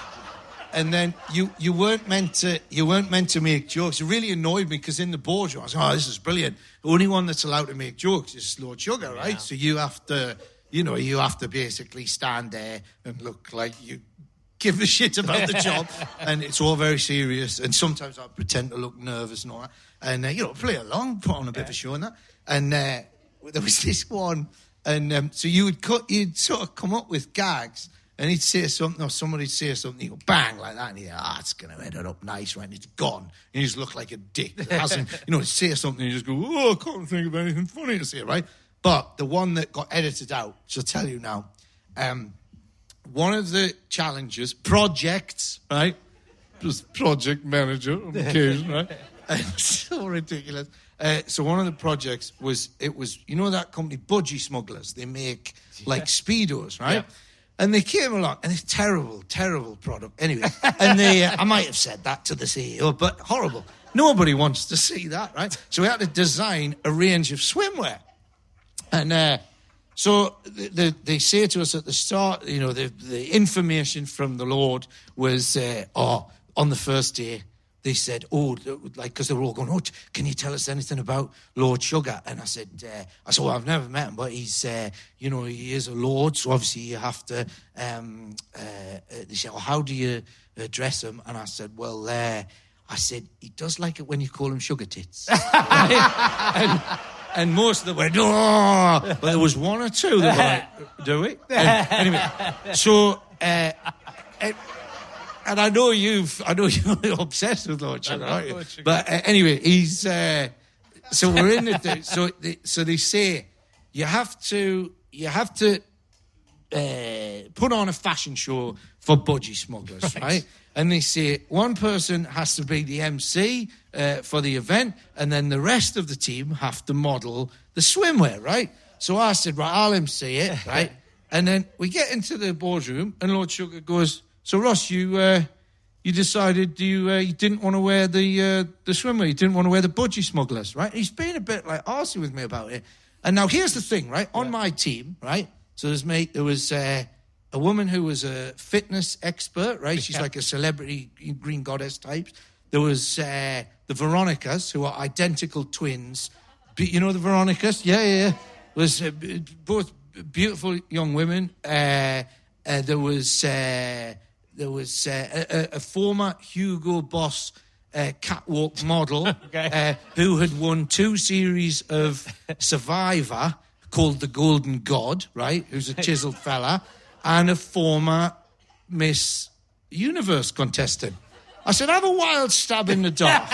and then you you weren't meant to you weren't meant to make jokes. It really annoyed me, because in the boardroom I was like, oh, this is brilliant. The only one that's allowed to make jokes is Lord Sugar, right? Yeah. So you have to. You know, you have to basically stand there and look like you give a shit about the job, and it's all very serious. And sometimes I pretend to look nervous and all that, and uh, you know, play along, put on a bit yeah. of a show and that. And uh, there was this one, and um, so you would cut, you'd sort of come up with gags, and he'd say something, or somebody'd say something, you go bang like that, and you go, ah, it's going to end it up nice, right? And it's gone, and you just look like a dick. It hasn't, you know, he'd say something, and you just go, oh, I can't think of anything funny to say, right? But the one that got edited out, which I'll tell you now, um, one of the challenges, projects, right? Just project manager on occasion, right? It's so ridiculous. Uh, so one of the projects was, it was, you know that company, Budgie Smugglers? They make, like, Speedos, right? Yeah. And they came along, and it's terrible, terrible product. Anyway, and they, uh, I might have said that to the C E O, but horrible. Nobody wants to see that, right? So we had to design a range of swimwear. And uh, so the, the, they say to us at the start, you know, the, the information from the Lord was, uh, oh, on the first day, they said, oh, like, because they were all going, oh, can you tell us anything about Lord Sugar? And I said, uh, I said, well, I've never met him, but he's, uh, you know, he is a lord, so obviously you have to, um, uh, they said, well, how do you address him? And I said, well, uh, I said, he does like it when you call him Sugar Tits. and, And most of them went, oh, but there was one or two that were like, do we? And anyway, so, uh, and, and I know you've, I know you're obsessed with Lord Sugar, aren't you? But uh, anyway, he's, uh, so we're in the, so they, so they say, you have to, you have to uh, put on a fashion show for Budgie Smugglers, right? right? And they say one person has to be the M C uh, for the event, and then the rest of the team have to model the swimwear, right? So I said, right, I'll M C it, right? And then we get into the boardroom, and Lord Sugar goes, so Ross, you uh, you decided you uh, you didn't want to wear the uh, the swimwear, you didn't want to wear the Budgie Smugglers, right? He's being a bit like arsey with me about it. And now here's the thing, right? On yeah. my team, right? So there's me, there was... Uh, a woman who was a fitness expert, right? She's yeah. like a celebrity green goddess type. There was uh, the Veronicas, who are identical twins. Be- you know the Veronicas? Yeah, yeah, yeah. Was uh, b- both beautiful young women. Uh, uh, there was uh, there was uh, a, a former Hugo Boss uh, catwalk model okay. uh, who had won two series of Survivor, called the Golden God, right, who's a chiseled fella, and a former Miss Universe contestant. I said, have a wild stab in the dark.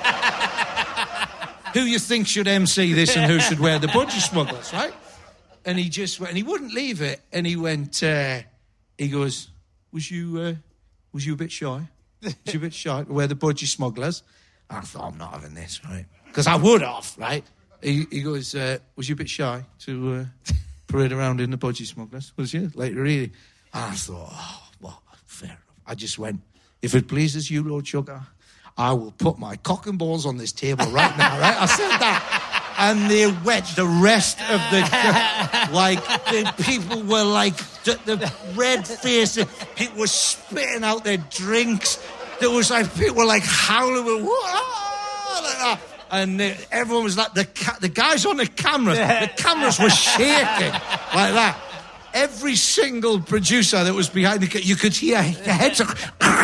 Who you think should M C this and who should wear the budgie smugglers, right? And he just went, and he wouldn't leave it. And he went, uh, he goes, was you, uh, was you a bit shy? Was you a bit shy to wear the budgie smugglers? And I thought, I'm not having this, right? Because I would have, right? He, he goes, uh, was you a bit shy to uh, parade around in the budgie smugglers? Was you? Later, really? And I thought, oh, well, fair enough. I just went, if it pleases you, Lord Sugar, I will put my cock and balls on this table right now, right? I said that. And they went, the rest of the, like, the people were like, the, the red face, people were spitting out their drinks. There was like, people were like howling, like that. And uh, everyone was like, the ca- the guys on the cameras, the cameras were shaking like that. Every single producer that was behind the ca- you could hear the heads like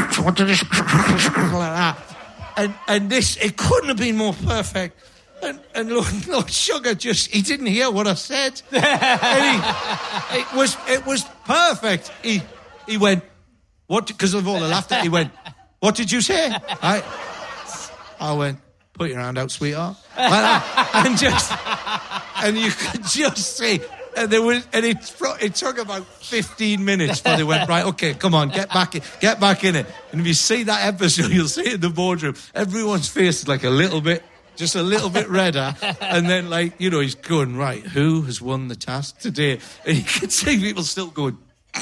that. And, and this, it couldn't have been more perfect. And, and Lord, Lord Sugar just, he didn't hear what I said. And he, it was it was perfect. He he went, what, because of all the laughter, he went, what did you say? I, I went, put your hand out, sweetheart. Like that. And just, and you could just see, and there was, and it, it took about fifteen minutes before they went, right, okay, come on, get back in, get back in it. And if you see that episode, you'll see it in the boardroom. Everyone's face is like a little bit, just a little bit redder. And then, like, you know, he's going, right, who has won the task today? And you can see people still going.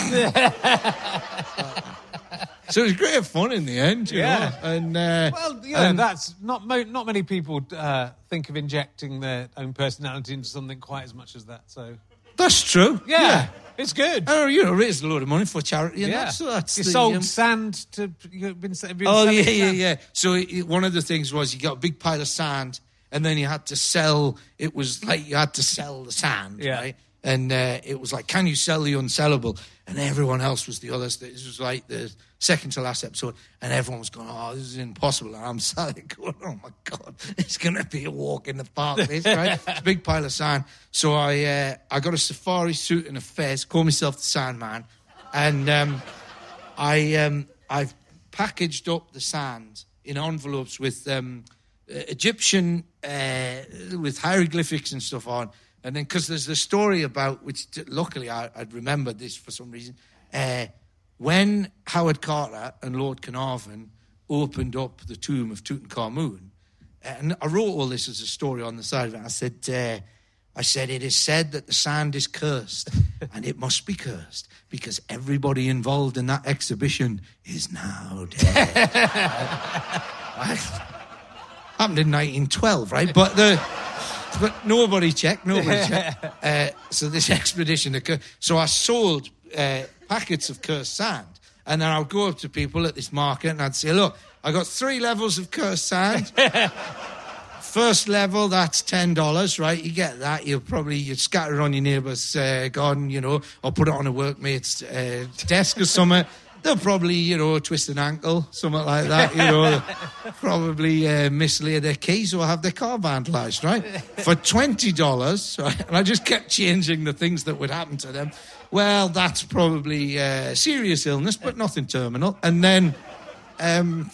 So it was great fun in the end, you yeah. know. And, uh, well, yeah, and that's not mo- not many people uh, think of injecting their own personality into something quite as much as that. So that's true. Yeah, yeah. It's good. Oh, you know, raised a load of money for charity, and yeah. that's, so that's you the, sold um, sand to. You've been, been oh yeah, sand. yeah, yeah. So it, one of the things was you got a big pile of sand, and then you had to sell. It was like you had to sell the sand, yeah. right? And uh, it was like, can you sell the unsellable? And everyone else was the others. This was like the second to last episode, and everyone was going, oh, this is impossible. And I'm sat there going, oh, my God, it's going to be a walk in the park, this, right? It's a big pile of sand. So I uh, I got a safari suit and a fez, called myself the Sandman, and um, I, um, I've packaged up the sand in envelopes with um, Egyptian, uh, with hieroglyphics and stuff on. And then, because there's the story about, which luckily I, I'd remembered this for some reason, uh, when Howard Carter and Lord Carnarvon opened up the tomb of Tutankhamun, and I wrote all this as a story on the side of it. I said, uh, I said, it is said that the sand is cursed, and it must be cursed because everybody involved in that exhibition is now dead. Right? Happened in nineteen twelve, right? But the. But nobody checked, nobody checked. Uh, so this expedition occurred. So I sold uh, packets of cursed sand. And then I would go up to people at this market and I'd say, look, I got three levels of cursed sand. First level, that's ten dollars, right? You get that. You'll probably, you'd scatter it on your neighbour's uh, garden, you know, or put it on a workmate's uh, desk or something. They'll probably, you know, twist an ankle, something like that, you know. Probably uh, mislay their keys or have their car vandalised, right? For twenty dollars, right? And I just kept changing the things that would happen to them. Well, that's probably uh, serious illness, but nothing terminal. And then, um,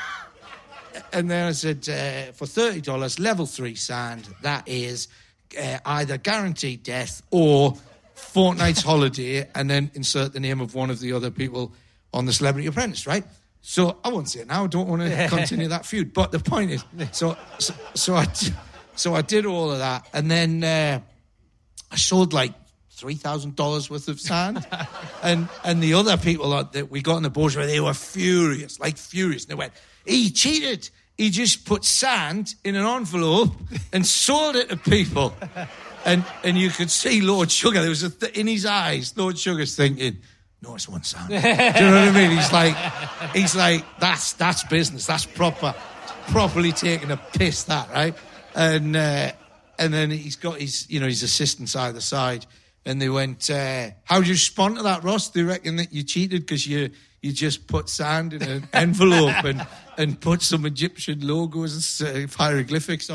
and then I said, uh, for thirty dollars, level three sand, that is uh, either guaranteed death or fortnight's holiday, and then insert the name of one of the other people on the Celebrity Apprentice, right? So I won't say it now. I don't want to continue that feud. But the point is, so so, so I so I did all of that, and then uh, I sold like three thousand dollars worth of sand, and and the other people that we got on the board, they were furious, like furious. And they went, he cheated. He just put sand in an envelope and sold it to people, and and you could see Lord Sugar. There was a th- in his eyes. Lord Sugar's thinking, no, it's one sound. Do you know what I mean? He's like, he's like, that's that's business. That's proper, properly taking a piss. That right? And uh, and then he's got his, you know, his assistants either side, and they went, uh, "How did you respond to that, Ross? Do you reckon that you cheated because you you just put sand in an envelope and and put some Egyptian logos and uh, hieroglyphics on it?"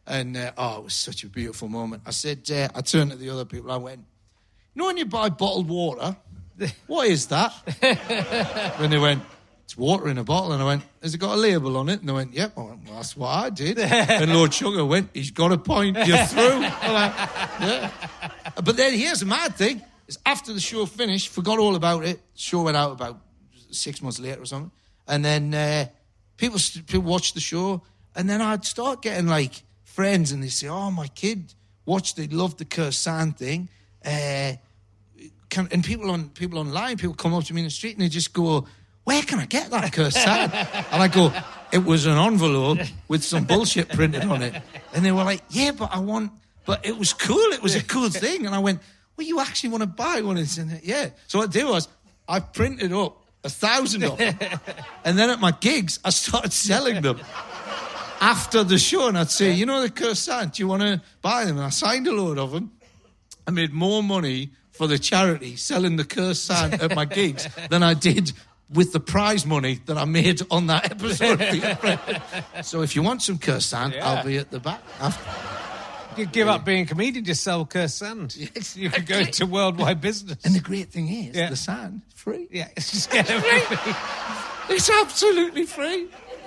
And, uh, oh, it was such a beautiful moment. I said, uh, I turned to the other people, I went, you know when you buy bottled water, what is that? And they went, it's water in a bottle. And I went, has it got a label on it? And they went, yep. I went, well, that's what I did. And Lord Sugar went, he's got a point, you're through. I'm like, yeah. But then here's the mad thing, is after the show finished, forgot all about it, show went out about six months later or something, and then uh, people, people watched the show, and then I'd start getting, like, friends, and they say, oh, my kid watched, they loved the Curse Sand thing, uh, can, and people on people online, people come up to me in the street, and they just go, where can I get that Curse Sand? And I go, it was an envelope with some bullshit printed on it. And they were like, yeah, but I want, but it was cool, it was a cool thing. And I went, well, you actually want to buy one? And said, yeah. So what I did was, I printed up a thousand of them, and then at my gigs, I started selling them. After the show, and I'd say, you know the Curse Sand, do you want to buy them? And I signed a load of them. I made more money for the charity selling the Curse Sand at my gigs than I did with the prize money that I made on that episode. So if you want some Curse Sand, yeah. I'll be at the back. After. You could give up being a comedian, just sell Curse Sand. Yes, you could go into worldwide business. And the great thing is, yeah. the sand, free. Yeah, it's just get it free. It's absolutely free.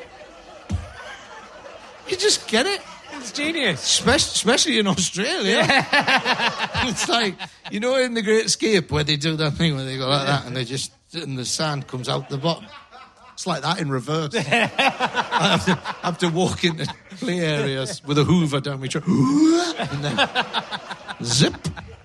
You just get it. It's genius. Especially, especially in Australia. Yeah. It's like, you know in The Great Escape where they do that thing where they go like that and they just, and the sand comes out the bottom. It's like that in reverse. I, have to, I have to walk into play areas with a hoover down my throat. And then zip.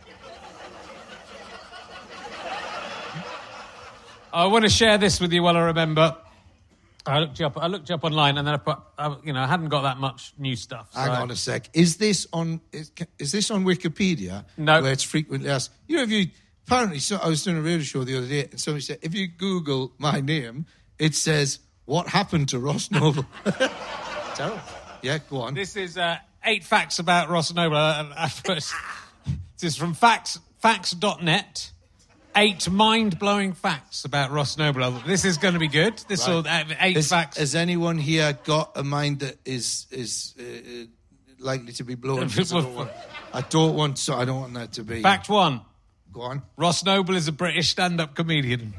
I want to share this with you while I remember. I looked you up. I looked you up online, and then I put, I, you know, I hadn't got that much new stuff. So Hang on a sec. Is this on? Is, is this on Wikipedia? No. Where it's frequently asked. You know, if you apparently, so I was doing a radio show the other day, and somebody said, if you Google my name, it says what happened to Ross Noble. Terrible. Yeah, go on. This is uh, eight facts about Ross Noble. I, I put, this is from facts facts dot net. Eight mind-blowing facts about Ross Noble. This is going to be good. This right. will uh, eight has, facts. Has anyone here got a mind that is is uh, likely to be blown? I don't, want, I don't want. So I don't want that to be. Fact one. Go on. Ross Noble is a British stand-up comedian.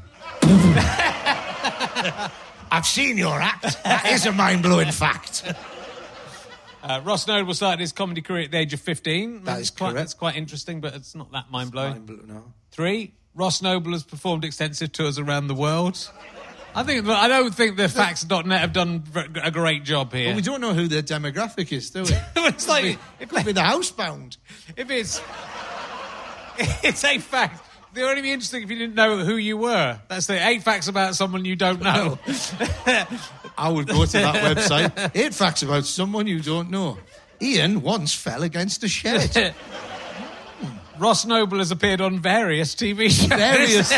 I've seen your act. That is a mind-blowing fact. Uh, Ross Noble started his comedy career at the age of fifteen. That is quite, correct. It's quite interesting, but it's not that mind-blowing. Mind-blowing, no. Three. Ross Noble has performed extensive tours around the world. I think I don't think the facts dot net have done a great job here. But we don't know who their demographic is, do we? It's like it could, be, it could be the housebound. If it's it's eight facts, they would only be interesting if you didn't know who you were. That's the eight facts about someone you don't know. I would go to that website. Eight facts about someone you don't know. Ian once fell against a shed. Ross Noble has appeared on various T V shows. Various.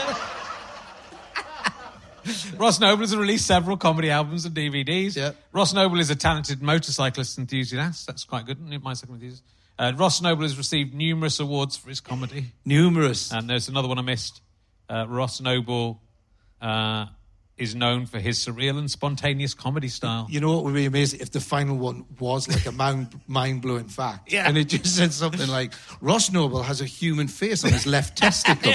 Ross Noble has released several comedy albums and D V Ds. Yep. Ross Noble is a talented motorcyclist enthusiast. That's quite good. Motorcycle enthusiast. Uh, Ross Noble has received numerous awards for his comedy. Numerous. And there's another one I missed. Uh, Ross Noble uh, is known for his surreal and spontaneous comedy style. You know what would be amazing? If the final one was like a mind, mind-blowing fact. Yeah. And it just said something like, Ross Noble has a human face on his left testicle.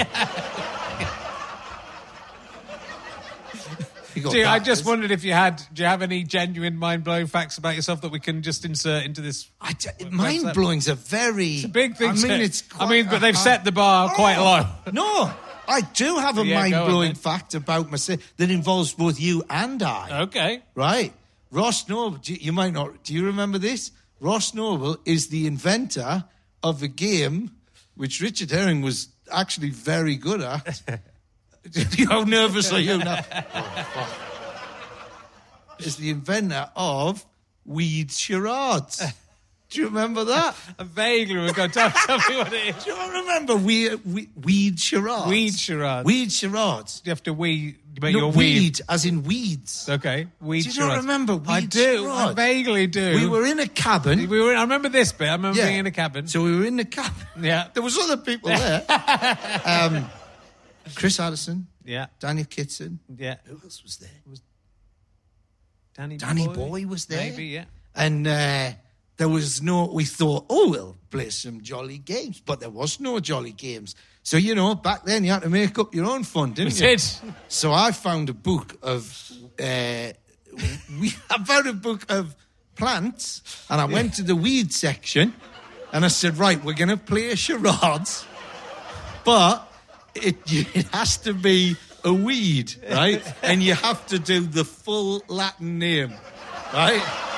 Do you, I just wondered if you had, do you have any genuine mind-blowing facts about yourself that we can just insert into this? I d- mind-blowing's a very... It's a big thing. I mean, it's quite I mean, but they've a, set the bar oh, quite low. No, I do have a Yeah, mind-blowing on, fact about myself that involves both you and I. Okay. Right. Ross Noble, do you, you might not... Do you remember this? Ross Noble is the inventor of a game which Richard Herring was actually very good at. How nervous are you now? Oh, fuck. Is the inventor of weed charades. Do you remember that? I vaguely was going to tell, tell me what it is. Do you remember weed, weed, weed charades? Weed charades. Weed charades. You have to weed, make no, your weed. weed. as in weeds. Okay, weed Do you charades. not remember weed I do. charades? I vaguely do. We were in a cabin. We were. I remember this bit. I remember Yeah. being in a cabin. So we were in the cabin. Yeah. There was other people there. um, Chris Addison. Yeah. Daniel Kitson. Yeah. Who else was there? Danny, Danny Boy? Boy was there. Maybe, yeah. And uh, there was no, we thought, oh, we'll play some jolly games, but there was no jolly games. So, you know, back then you had to make up your own fun, didn't we you? did. So I found a book of, uh, we, I found a book of plants, and I went to the weed section, and I said, right, we're going to play charades, but it, it has to be a weed, right? And you have to do the full Latin name, right?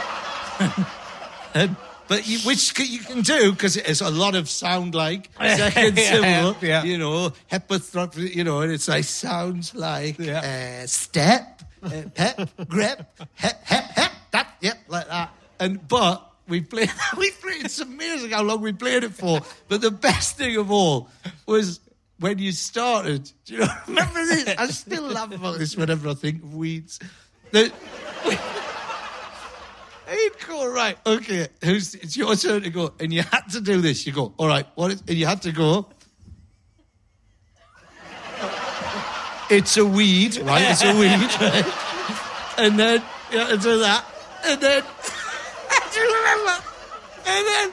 and, but you, which you can do because it's a lot of sound like second yeah, syllable, yeah. you know, hepathrop, you know, and it's like sounds like yeah. uh, step, uh, pep, grep, hep, hep, hep, that, yep, like that. And but we played, we played. It's amazing how long we played it for. But the best thing of all was when you started. Do you know? Remember this? I still laugh about this whenever I think of weeds. The, we, You'd go, right, okay, who's, it's your turn to go. And you had to do this. You go, all right, what is, and you had to go. It's a weed, right? It's a weed, right? And then you had to do that. And then, do you remember? And then,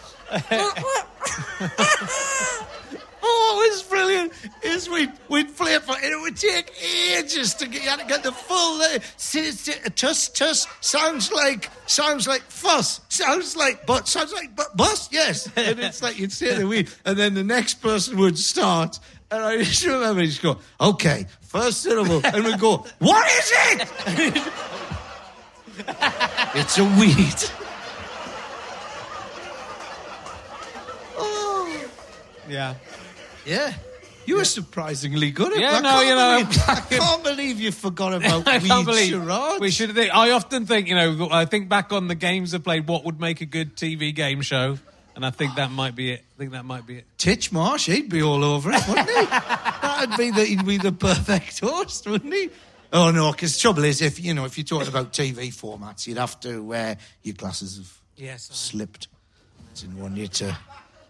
oh, it was brilliant. Is we'd, we'd play it for, and it would take ages to get, you had to get the full, uh, tuss, tuss, sounds like, sounds like fuss, sounds like, but, sounds like, but, bus, yes. And it's like, you'd say the weed, and then the next person would start, and I just remember, he'd go, okay, first syllable, and we'd go, what is it? It's a weed. Oh. Yeah. Yeah. You were surprisingly good at yeah, that. no, you know, believe, I can't believe you forgot about I weed can't believe charades. we should think. I often think, you know, I think back on the games I played. What would make a good T V game show? And I think that might be it. I think that might be it. Titchmarsh, he'd be all over it, wouldn't he? That'd be the, he'd be the perfect host, wouldn't he? Oh no, because the trouble is, if you know, if you're talking about T V formats, you'd have to wear your glasses of yes, slipped. I didn't want you to.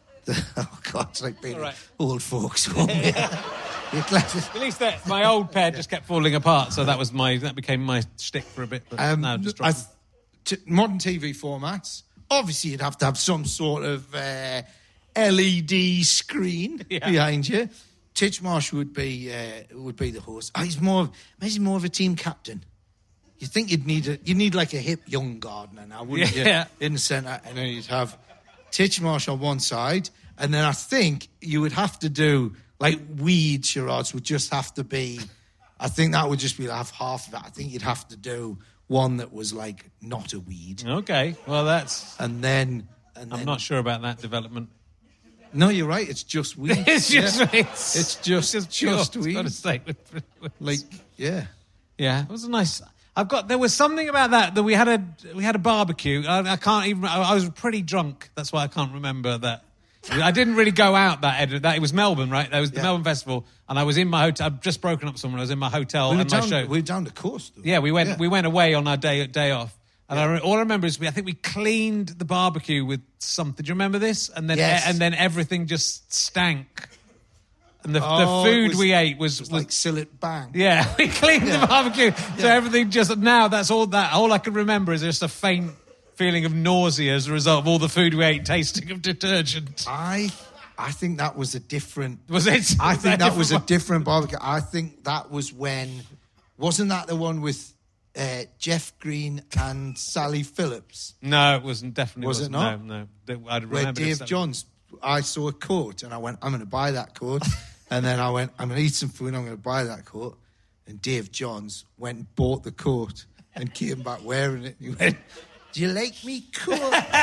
Oh God, it's like being right. old folks home. Yeah. Your glasses. At least that my old pair just kept falling apart, so that was my that became my shtick for a bit. But Um, now just I dropped th- t- modern T V formats. Obviously, you'd have to have some sort of uh, L E D screen Yeah. behind you. Titchmarsh would be uh, would be the host. Oh, he's more of, he's more of a team captain. You think you'd need a you need like a hip young gardener now, wouldn't Yeah. you? In the centre, and then you'd have Titchmarsh on one side, and then I think you would have to do like weed charades would just have to be. I think that would just be have half of it. I think you'd have to do one that was like not a weed. Okay, well that's. And then, and I'm then not sure about that development. No, you're right. It's just weed. It's just yeah. it's, it's just it's just pure, weed. Got to say, like yeah, yeah. It was a nice. I've got. There was something about that that we had a we had a barbecue. I, I can't even. I, I was pretty drunk. That's why I can't remember that. I didn't really go out that Ed, that it was Melbourne, right? That was the Yeah. Melbourne Festival, and I was in my hotel. I'd just broken up with someone. I was in my hotel we were and my down. show. We were down the coast. Though. Yeah, we went. Yeah. We went away on our day day off, and I re- all I remember is we. I think we cleaned the barbecue with something. Do you remember this? And then Yes. and then everything just stank. And the, Oh, the it food was- we ate was, It was was like Sillet Bang. yeah. We cleaned Yeah. the barbecue, so Yeah. everything just now. That's all that. All I can remember is just a faint feeling of nausea as a result of all the food we ate tasting of detergent. I, I think that was a different. Was it? I Was think that that was a different? different barbecue. I think that was when, wasn't that the one with uh, Jeff Green and Sally Phillips? No, it wasn't. Definitely Was it wasn't. not? No, no. I'd Where remember Dave Johns, I saw a coat and I went, I'm going to buy that coat. And then I went, I'm going to eat some food, I'm going to buy that coat. And Dave Johns went and bought the coat and came back wearing it. He went, do you like me coat?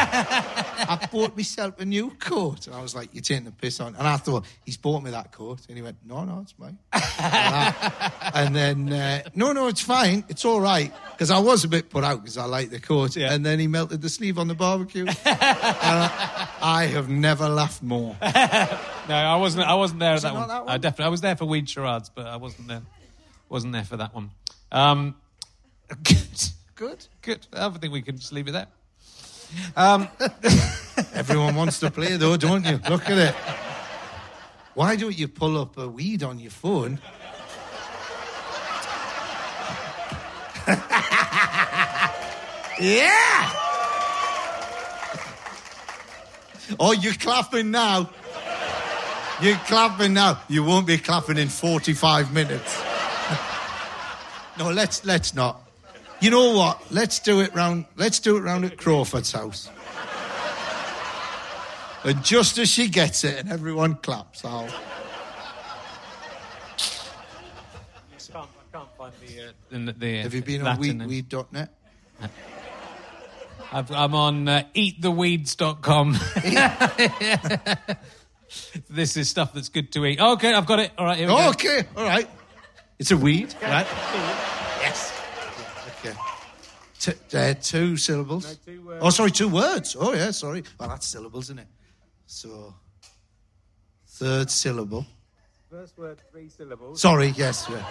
I bought myself a new coat. And I was like, you're taking the piss on. And I thought, he's bought me that coat. And he went, no, no, it's mine. and, I, and then, uh, no, no, it's fine. It's all right. Because I was a bit put out because I liked the coat. Yeah. And then he melted the sleeve on the barbecue. and I, I have never laughed more. No, I wasn't. I wasn't there at Was it that not one. that I one? definitely. I was there for weed charades, but I wasn't there. Wasn't there for that one. Um, good. Good. Good. I think we can just leave it there. Um, Everyone wants to play, though, don't you? Look at it. Why don't you pull up a weed on your phone? yeah! Oh, you're clapping now. You're clapping now. You won't be clapping in forty-five minutes. No, let's let's not. You know what? Let's do it round. Let's do it round at Crawford's house. And just as she gets it, and everyone claps, I'll. I can't, I can't find the. Uh, the, the Have you been on Latin weed, weed dot net? I've, I'm on uh, eat the weeds dot com. This is stuff that's good to eat. Okay, I've got it. All right, here we oh, go. Okay, all right. It's a weed, right? Yes. Okay. T- uh, two syllables. No, two words. Oh, sorry, two words. Oh, yeah, sorry. Well, that's syllables, isn't it? So, third syllable. First word, three syllables. Sorry, yes. Yeah.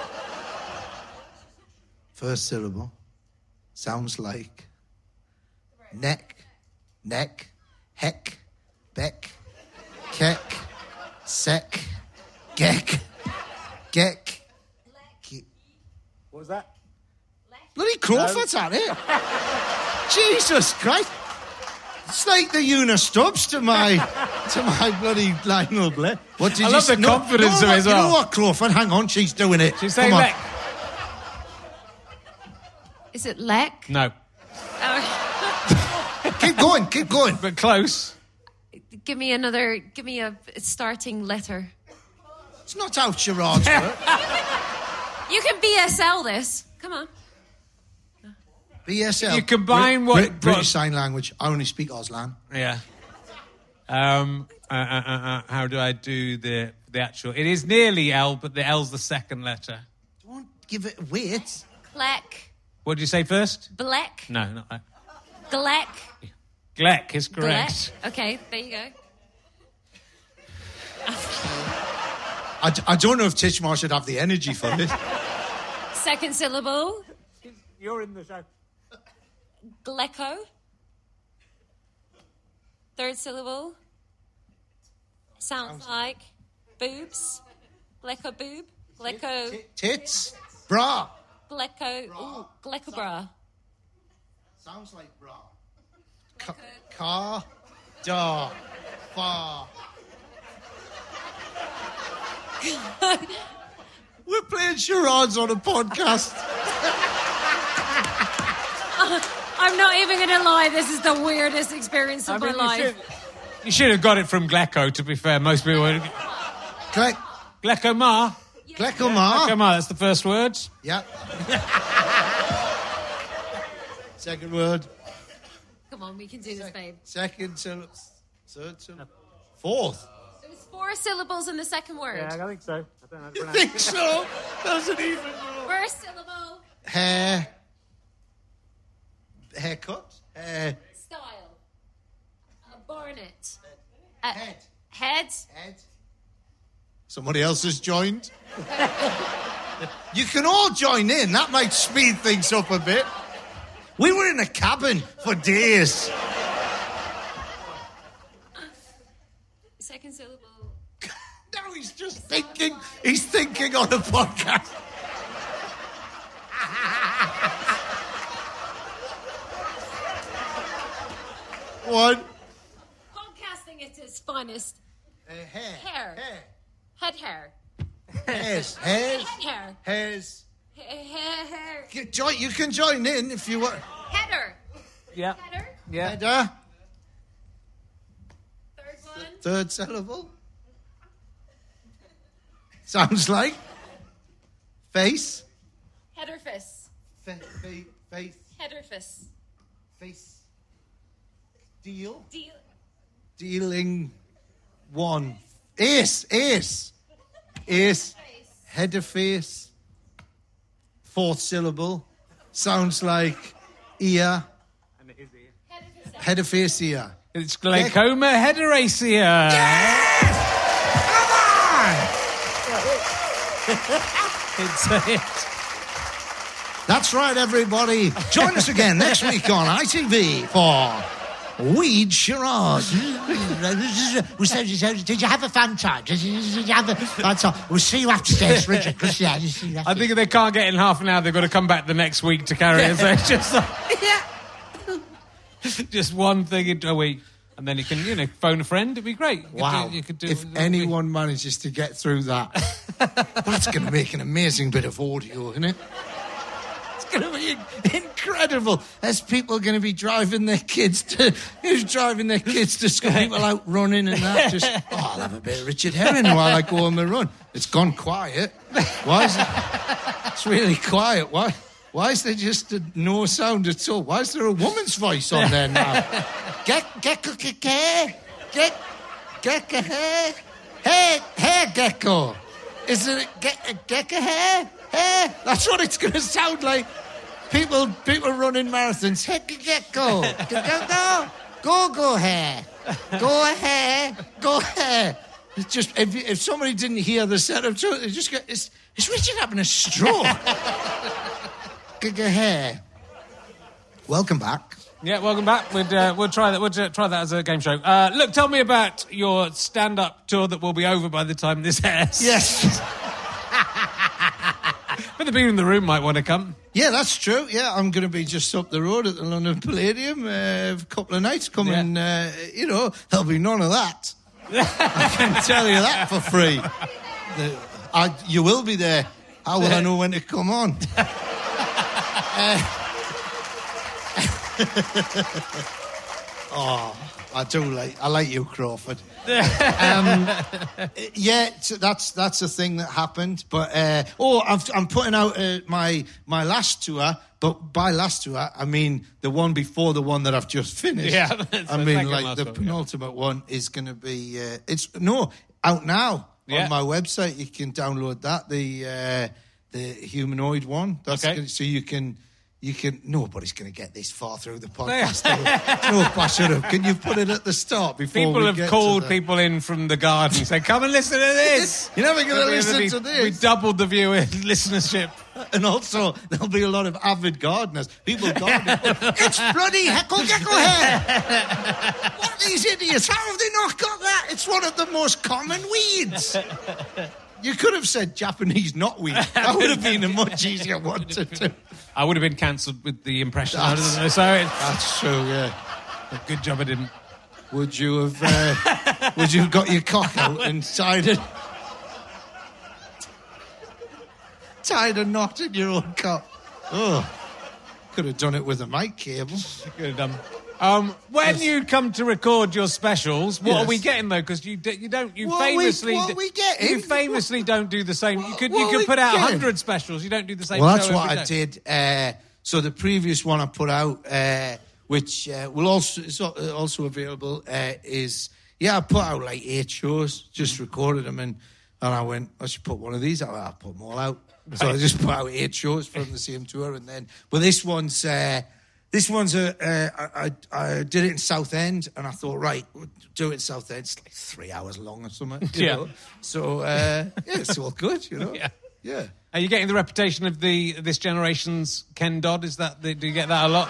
First syllable. Sounds like neck, neck, heck, beck, keck, sec, geck, geck. What was that? Bloody Crawford's at it. Jesus Christ. It's like the Una Stubbs to my to my bloody Lionel Blair. What did I you love say? the No, confidence no, of it as well. You know what, Crawford? Hang on, she's doing it. She's Come saying on. leck. Is it Lek? No. Oh. Keep going, keep going. But close. Give me another, give me a starting letter. It's not how charades work. You can B S L this. Come on. B S L. You combine what- Brit- British Sign Language. I only speak Auslan. Yeah. Um. Uh, uh, uh, uh, how do I do the the actual? It is nearly L, but the L's the second letter. Don't give it weight. Kleck. What did you say first? Bleck. No, not that. Gleck. Gleck is correct. Gleck. Okay, there you go. I, d- I don't know if Titchmarsh should have the energy for this. Second syllable. You're in the show. Glecko. Third syllable. Sounds like boobs. Glecko boob. Glecko. Tits. Bra. Glecko. Ooh, Glecko bra. Sounds like bra. Ca- car. Da. Fa. We're playing charades on a podcast. I'm not even going to lie. This is the weirdest experience of I mean, my life. You should, you should have got it from Glecko, to be fair. Most people would. Gle- Gleckomar. Gleckomar. Gleckomar, that's the first word. Yeah. Second word. Come on, we can do this, babe. Second syllable. Third syllable. Fourth. There was four syllables in the second word. I think so. I don't know how to You pronounce think it. so? Doesn't even know. First syllable. Hair. Haircut. Hair. Style. Uh, Barnet. Uh, Head. Head. Head. Somebody else has joined. You can all join in. That might speed things up a bit. We were in a cabin for days. Second syllable. Now he's just thinking. He's thinking on a podcast. One. Podcasting at its finest. Uh, hair. Hair. Hair. Head hair. Hairs. Hairs. Head hair. Hairs. Hair. Hair. hair. You, join, you can join in if you want. Header. Yeah. Header. Yeah. Header. Third one. Third syllable. Sounds like face. Header fist. Fa- fa- face. Header fist. Face. Deal. Deal. Dealing. One. Ace. Ace. Ace. Header face. Fourth syllable. Sounds like ear. And it is here. Header fist. Header face ear. It's glaucoma headeracea. It's a hit. That's right, everybody. Join us again next week on I T V for Weed Charades. Did you have a fun time? Did you, did you have a... That's all. We'll see you upstairs, Richard. We'll see you. See you I think if they can't get in half an hour, they've got to come back the next week to carry it. So it's just like, Yeah. just one thing a week. And then you can, you know, phone a friend. It'd be great. You could Wow. do, you could do, if anyone manages to get through that, that's going to make an amazing bit of audio, isn't it? It's going to be incredible. There's people going to be driving their kids to, who's driving their kids to school, people out running and that. Just, oh, I'll have a bit of Richard Herring while I go on my run. It's gone quiet. Why is it? It's really quiet. Why? Why is there just a, no sound at all? Why is there a woman's voice on there now? Get, get, get, get, get, get, get, hair, hair, hair gecko. Is it get, gecko hair, hair? That's what it's going to sound like. People, people running marathons. Hey, gecko, go, go, go, go, go hair, go hair, go hair. It's just if, if somebody didn't hear the setup, they just go. Is, is Richard having a stroke? Hair. Welcome back. Yeah, welcome back. We'd, uh, we'll try that. We'll uh, try that as a game show. Uh, look, tell me about your stand-up tour that will be over by the time this airs. Yes. But the people in the room might want to come. Yeah, that's true. Yeah, I'm going to be just up the road at the London Palladium uh, a couple of nights coming. Yeah. Uh, you know, there'll be none of that. I can tell you that for free. The, I, you will be there. How will I know when to come on? Uh, oh, I do like I like you, Crawford. Um, yeah, so that's that's a thing that happened. But uh, oh, I'm I'm putting out uh, my my last tour. But by last tour, I mean the one before the one that I've just finished. Yeah, I mean like the one, penultimate yeah. one is going to be uh, it's no out now yeah. on my website. You can download that the uh, the humanoid one. That's okay. gonna, so you can. You can. Nobody's going to get this far through the podcast. No, I should have. Can you put it at the start before people we have get called to the... people in from the garden and said, "Come and listen to this." You're never going to listen be, to this. We doubled the viewer listenership, and also there'll be a lot of avid gardeners. People gardening. It's bloody heckle gecko hair. What are these idiots? How have they not got that? It's one of the most common weeds. You could have said Japanese knotweed. That would have been a much easier one to do. I would have been cancelled with the impression. That's, know, so it's, that's true, yeah. Good job I didn't. Would you have uh, would you have got your cock out and tied it? Tied a knot in your own cock. Oh. Could have done it with a mic cable. Could have done. Um, when yes. you come to record your specials, what yes. are we getting though? Because you you don't you what famously we, what are we getting? you famously what? don't do the same. You could what you could put out a getting? hundred specials. You don't do the same. Well, that's show what every I day. did. Uh, so the previous one I put out, uh, which uh, will also is also available, uh, is yeah I put out like eight shows, just recorded them, and and I went I should put one of these out. I put them all out. Right. So I just put out eight shows from the same tour, and then but this one's. Uh, This one's a, uh, I, I did it in Southend, and I thought, right, we'll do it in Southend. It's like three hours long or something. You yeah. know? So, uh, yeah, it's all good, you know? Yeah. Yeah. Are you getting the reputation of the this generation's Ken Dodd? Is that the, do you get that a lot?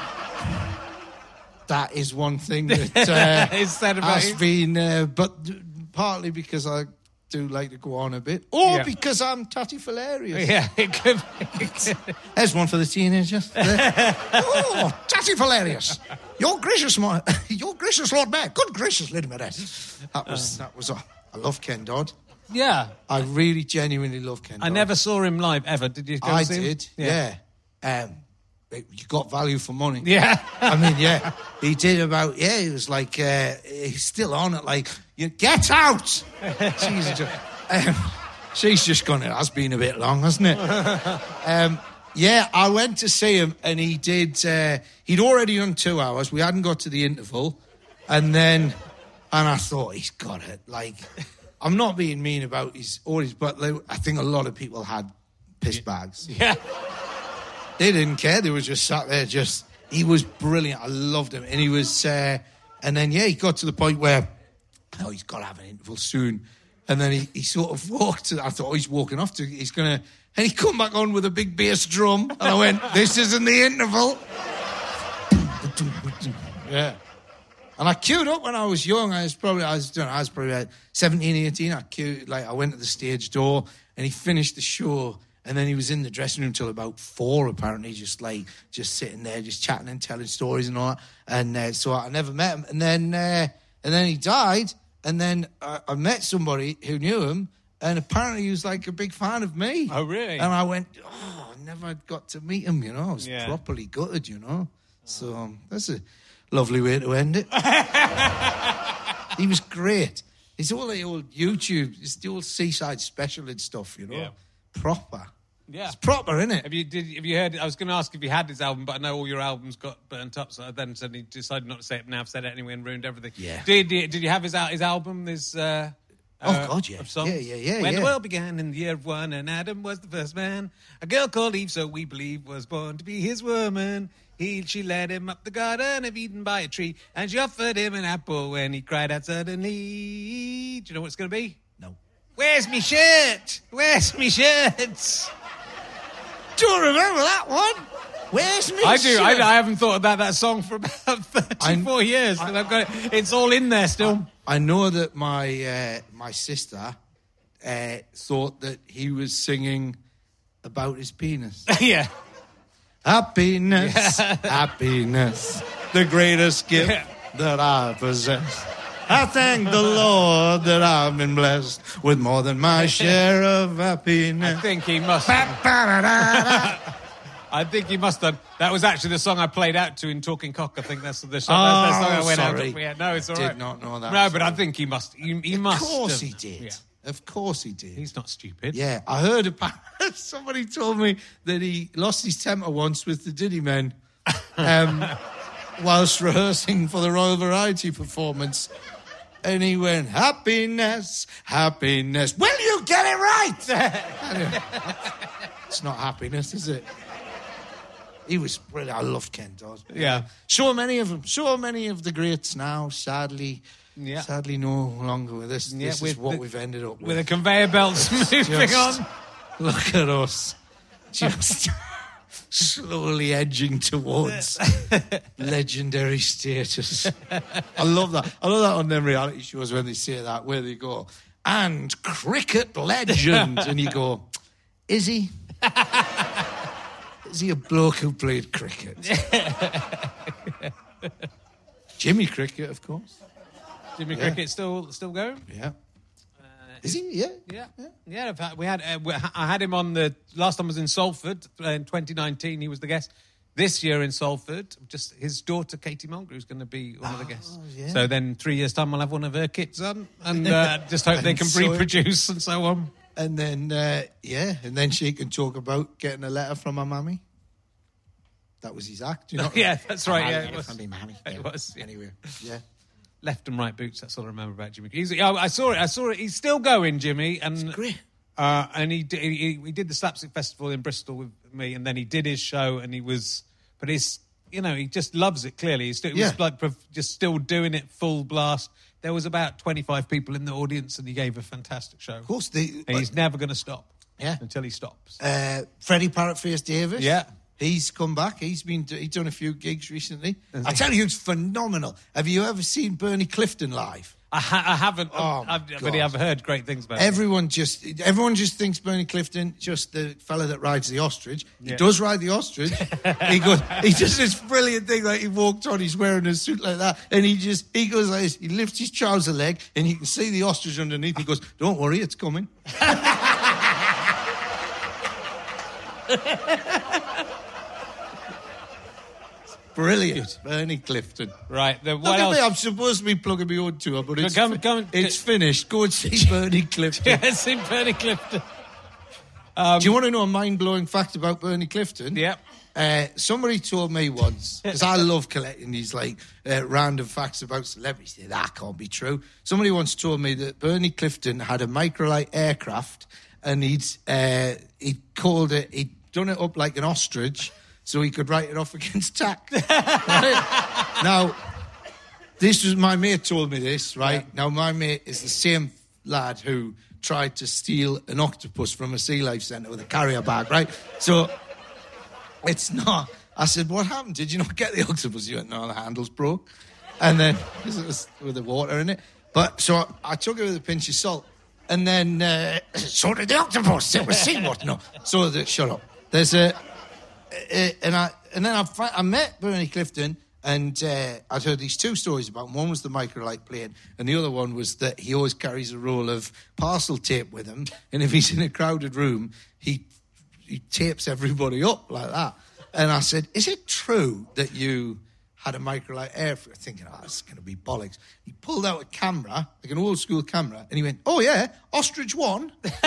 That is one thing that uh, is said about has you? been, uh, but partly because I do like to go on a bit, or yeah. because I'm tatty hilarious. Yeah, it could be. There's one for the teenagers. Oh, tatty hilarious! Your gracious, my, your gracious Lord Mayor. Good gracious, Lady Mayoress. That was uh, that was. Uh, I love Ken Dodd. Yeah, I really genuinely love Ken Dodd. I never saw him live ever. Did you? Go I see did. Him? Yeah. yeah. Um, you got value for money. Yeah. I mean, yeah. He did about, yeah, he was like, uh, he's still on it, like, you get out! Jesus. Um, she's just gone, it has been a bit long, hasn't it? um, yeah, I went to see him, and he did, uh, he'd already done two hours. We hadn't got to the interval. And then, and I thought, he's got it. Like, I'm not being mean about his audience, but like, I think a lot of people had piss bags. Yeah. They didn't care. They were just sat there. Just he was brilliant. I loved him, and he was. Uh, and then yeah, he got to the point where oh, he's got to have an interval soon. And then he, he sort of walked. I thought oh, he's walking off to. He's gonna. And he come back on with a big bass drum, and I went, "This isn't the interval." Yeah. And I queued up when I was young. I was probably I was doing. I was probably like seventeen, eighteen. I queued like I went to the stage door, and he finished the show. And then he was in the dressing room till about four, apparently, just like, just sitting there, just chatting and telling stories and all that. And uh, so I never met him. And then, uh, And then he died, and then I, I met somebody who knew him, and apparently he was like a big fan of me. Oh, really? And I went, oh, I never got to meet him, you know. I was Yeah. properly gutted, you know. So um, that's a lovely way to end it. He was great. It's all the old YouTube, it's the old Seaside Special and stuff, you know. Yeah. Proper. Yeah. It's proper, isn't it? Have you did have you heard? I was going to ask if you had his album, but I know all your albums got burnt up. So I then suddenly decided not to say it. Now I've said it anyway and ruined everything. Yeah. Did you, did you have his al- his album? His uh, Oh, uh, God, yeah. of songs? Yeah, yeah, yeah, When yeah. the world began in the year of one, and Adam was the first man. A girl called Eve, so we believe, was born to be his woman. He she led him up the garden of Eden by a tree, and she offered him an apple when he cried out suddenly. Do you know what it's going to be? No. Where's me shirt? Where's me shirt? Do you remember that one? Where's me I do. I, shirt? I haven't thought about that song for about thirty-four I- years, and I've got it, it's all in there still. I know that my uh, my sister uh, thought that he was singing about his penis. Yeah. Happiness, happiness, the greatest gift that I possess. I thank the Lord that I've been blessed with more than my share of happiness. I think he must. I think he must have. That was actually the song I played out to in Talking Cock. I think that's the song. Oh, that's the song I went sorry. out to. Yeah, no, it's all Did right. not know that No, but I song. think he must. He, he must. Of course have- he did. Yeah. Of course he did. He's not stupid. Yeah, I heard about somebody told me that he lost his temper once with the Diddy Men um, whilst rehearsing for the Royal Variety performance. And he went, happiness, happiness. Will you get it right? It's not happiness, is it? He was brilliant. I love Ken Dodd. Yeah. So many of them. So many of the greats now, sadly, Yeah. sadly no longer with us. Yeah, this with is what the- we've ended up with. With the conveyor belts moving Just on. Look at us. Just slowly edging towards legendary status. I love that. I love that on them reality shows when they say that, where they go, and cricket legend. And you go, is he? Is he a bloke who played cricket? Jimmy Cricket, of course. Jimmy Yeah. Cricket still still going? Yeah. Is he? Yeah. Yeah, yeah. In fact, we had uh, we- I had him on the last time I was in Salford uh, in twenty nineteen. He was the guest. This year in Salford, just his daughter Katie Mulgrew is going to be one of the guests. yeah. So then, three years time, I'll have one of her kids on, and uh, just hope they And can so- reproduce and so on. And then, uh, yeah, and then she can talk about getting a letter from her mummy. That was his act, you know? Yeah, that's right. I Yeah, had it a was. funny mammy. It Yeah. was. Yeah. Anyway, yeah. Left and right boots. That's all I remember about Jimmy. He's, I I saw it. I saw it. He's still going, Jimmy. And great. Uh, and he, did, he he did the Slapstick Festival in Bristol with me, and then he did his show, and he was. But he's, you know, he just loves it. Clearly, he's still, he Yeah. was like prof- just still doing it full blast. There was about twenty-five people in the audience, and he gave a fantastic show. Of course, the, And he's never going to stop. Yeah. Until he stops. uh, Freddie Parrotface Davis. Yeah. He's come back. He's been he's done a few gigs recently. I tell you, it's phenomenal. Have you ever seen Bernie Clifton live? I, ha- I haven't, Oh, I've, my but God. I've heard great things about him. Everyone just everyone just thinks Bernie Clifton just the fella that rides the ostrich. He Yeah. does ride the ostrich. he goes. He does this brilliant thing. Like he walked on, he's wearing a suit like that, and he just he goes like this. He lifts his trouser leg, and you can see the ostrich underneath. He goes, "Don't worry, it's coming." Brilliant, Bernie Clifton. Right. The, Look what at else? me, I'm supposed to be plugging my own tour, but it's, come- fi- come and- it's finished. Go and see Bernie Clifton. Yeah, see Bernie Clifton. Do you want to know a mind-blowing fact about Bernie Clifton? Yep. Uh, somebody told me once, because I love collecting these like uh, random facts about celebrities. That can't be true. Somebody once told me that Bernie Clifton had a microlight aircraft, and he'd uh, he'd called it, he'd done it up like an ostrich, so he could write it off against tax. Right? Now, this was my mate told me this. Right now, my mate is the same lad who tried to steal an octopus from a sea life centre with a carrier bag. Right, so. It's not. I said, what happened? Did you not get the octopus? You went, no, the handles broke. And then, because it was with the water in it. But, so I, I took it with a pinch of salt. And then, uh, so did the octopus. It was seawater. No. So, the, shut up. There's a, a, and I, and then I, fi- I met Bernie Clifton, And uh, I'd heard these two stories about him. One was the microlight plane, and the other one was that he always carries a roll of parcel tape with him, and if he's in a crowded room, he he tapes everybody up like that. And I said, is it true that you had a microlight air fryer? Thinking, oh, it's going to be bollocks. He pulled out a camera, like an old school camera, and he went, oh yeah, Ostrich One.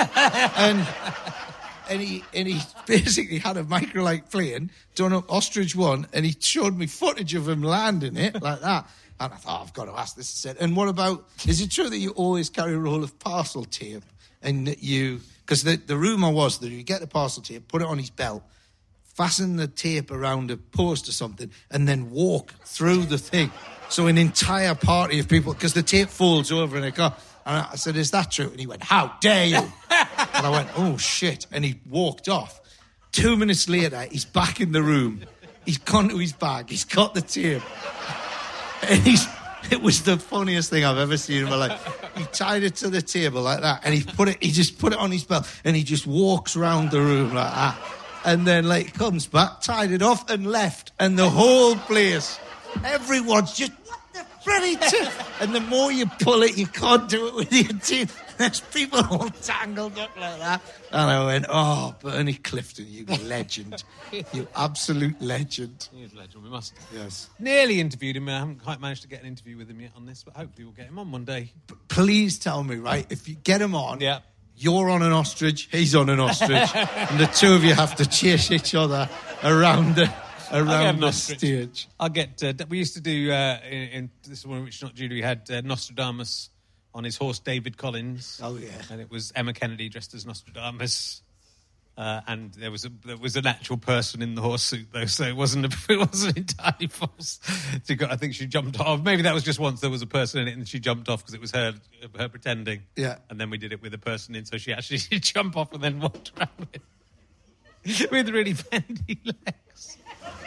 and and he and he basically had a microlight plane done up Ostrich One, and he showed me footage of him landing it like that. And I thought, oh, I've got to ask this. I said, and what about, is it true that you always carry a roll of parcel tape? And that you, because the, the rumour was that you get the parcel tape, put it on his belt, fasten the tape around a post or something, and then walk through the thing. So an entire party of people, because the tape folds over in a car. And I said, is that true? And he went, how dare you? And I went, oh, shit. And he walked off. Two minutes later, he's back in the room. He's gone to his bag. He's got the tape. And he's, it was the funniest thing I've ever seen in my life. He tied it to the table like that, and he put it, he just put it on his belt, and he just walks around the room like that. And then, like, comes back, tied it off, and left. And the whole place, everyone's just, what the bloody t-? And the more you pull it, you can't do it with your teeth. There's people all tangled up like that. And I went, oh, Bernie Clifton, you legend. You absolute legend. He is a legend, we must. Yes. Nearly interviewed him. I haven't quite managed to get an interview with him yet on this, but hopefully we'll get him on one day. P- please tell me, right, if you get him on, yeah. You're on an ostrich, he's on an ostrich, and the two of you have to chase each other around the around the ostrich. stage. I'll get. Uh, we used to do uh, in, in this is one which not Judy. We had uh, Nostradamus on his horse, David Collins. Oh yeah, and it was Emma Kennedy dressed as Nostradamus, uh, and there was a there was an actual person in the horse suit though, so it wasn't a, it wasn't entirely false. She got, I think she jumped off. Maybe that was just once there was a person in it, and she jumped off because it was her her pretending. Yeah, and then we did it with a person in, so she actually did jump off and then walked around with, with really bendy legs.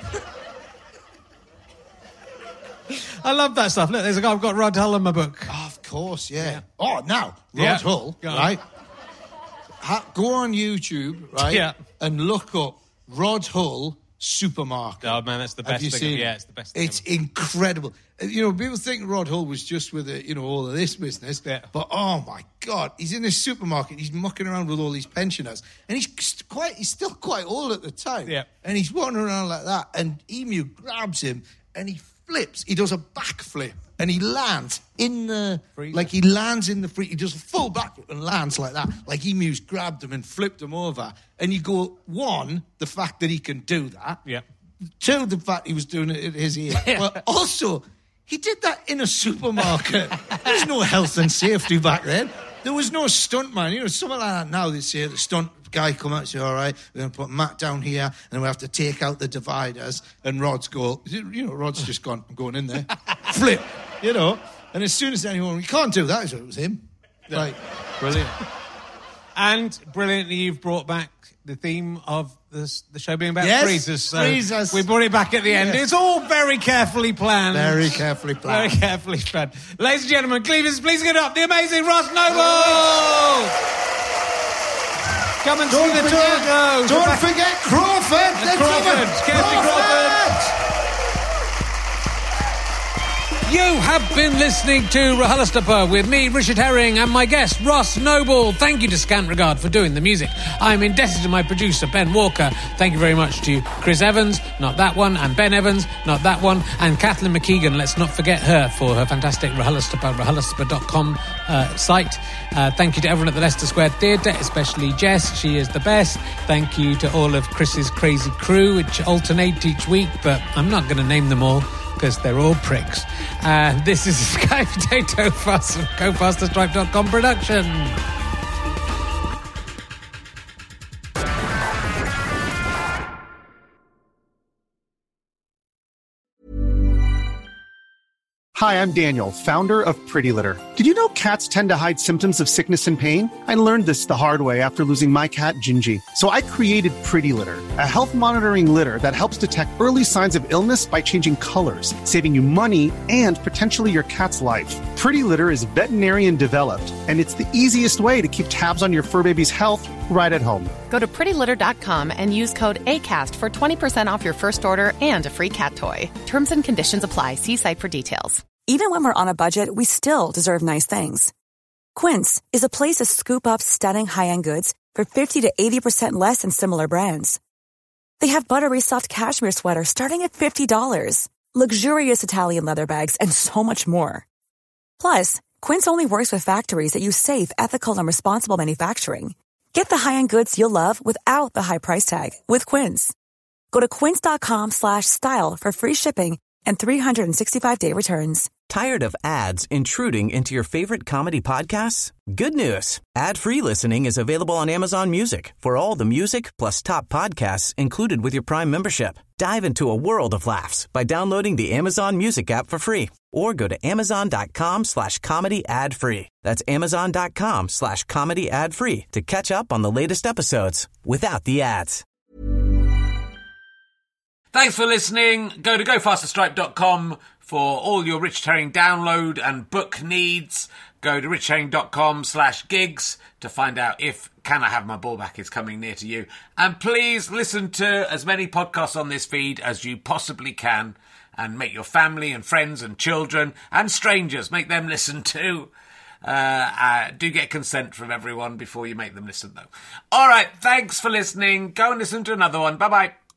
I love that stuff. Look, there's a guy. I've got Rod Hull in my book. Oh, of course, yeah. yeah. Oh, now Rod yeah. Hull, right? Ha- go on YouTube, right? Yeah. And look up Rod Hull Supermarket. Oh man, that's the best Have you thing. Seen yeah, it's the best thing. It's ever. Incredible. You know, people think Rod Hull was just with the, you know, all of this business. Yeah. But oh my God, he's in this supermarket. He's mucking around with all these pensioners, and he's quite. He's still quite old at the time. Yeah. And he's wandering around like that, and Emu grabs him, and he flips. He does a backflip, and he lands in the freezer. Like he lands in the freezer. He does a full backflip and lands like that. Like Emu's grabbed him and flipped him over. And you go, one, the fact that he can do that. Yeah. Two, the fact he was doing it at his age. Well, also, he did that in a supermarket. There's no health and safety back then. There was no stuntman. You know, something like that now, they say the stunt guy come out and say, all right, we're going to put Matt down here, and then we have to take out the dividers, and Rod's go, you know, Rod's just gone, I'm going in there. Flip, you know. And as soon as anyone, we can't do that, so it was him. Yeah. Like, brilliant. And brilliantly, you've brought back the theme of the, the show being about yes, freezers. So freezers. We brought it back at the end. Yes. It's all very carefully planned. Very carefully planned. Very carefully planned. Ladies and gentlemen, Cleavers, please get up the amazing Ross Noble! Come and don't see the forget, tour. Don't back. forget Crawford. And Crawford. Kirsty Crawford. You have been listening to RHLSTP with me, Richard Herring, and my guest, Ross Noble. Thank you to Scant Regard for doing the music. I'm indebted to my producer, Ben Walker. Thank you very much to Chris Evans, not that one, and Ben Evans, not that one, and Kathleen McKeegan. Let's not forget her for her fantastic RHLSTP, R H L S T P dot com uh, site. Uh, thank you to everyone at the Leicester Square Theatre, especially Jess. She is the best. Thank you to all of Chris's crazy crew, which alternate each week, but I'm not going to name them all, because they're all pricks. Uh, this is a Sky Potato Fuss of Go Faster Stripe dot com production. Hi, I'm Daniel, founder of Pretty Litter. Did you know cats tend to hide symptoms of sickness and pain? I learned this the hard way after losing my cat, Gingy. So I created Pretty Litter, a health monitoring litter that helps detect early signs of illness by changing colors, saving you money and potentially your cat's life. Pretty Litter is veterinarian developed, and it's the easiest way to keep tabs on your fur baby's health right at home. Go to pretty litter dot com and use code ACAST for twenty percent off your first order and a free cat toy. Terms and conditions apply. See site for details. Even when we're on a budget, we still deserve nice things. Quince is a place to scoop up stunning high-end goods for fifty to eighty percent less than similar brands. They have buttery soft cashmere sweaters starting at fifty dollars, luxurious Italian leather bags, and so much more. Plus, Quince only works with factories that use safe, ethical, and responsible manufacturing. Get the high-end goods you'll love without the high price tag with Quince. Go to quince.com slash style for free shipping and three sixty-five day returns. Tired of ads intruding into your favorite comedy podcasts? Good news. Ad-free listening is available on Amazon Music for all the music plus top podcasts included with your Prime membership. Dive into a world of laughs by downloading the Amazon Music app for free or go to amazon.com slash comedy ad free. That's amazon.com slash comedy ad free to catch up on the latest episodes without the ads. Thanks for listening. Go to go faster stripe dot com for all your Richard Herring download and book needs. Go to richardherring.com slash gigs to find out if Can I Have My Ball Back is coming near to you. And please listen to as many podcasts on this feed as you possibly can and make your family and friends and children and strangers, make them listen too. Uh, uh, do get consent from everyone before you make them listen, though. All right, thanks for listening. Go and listen to another one. Bye-bye.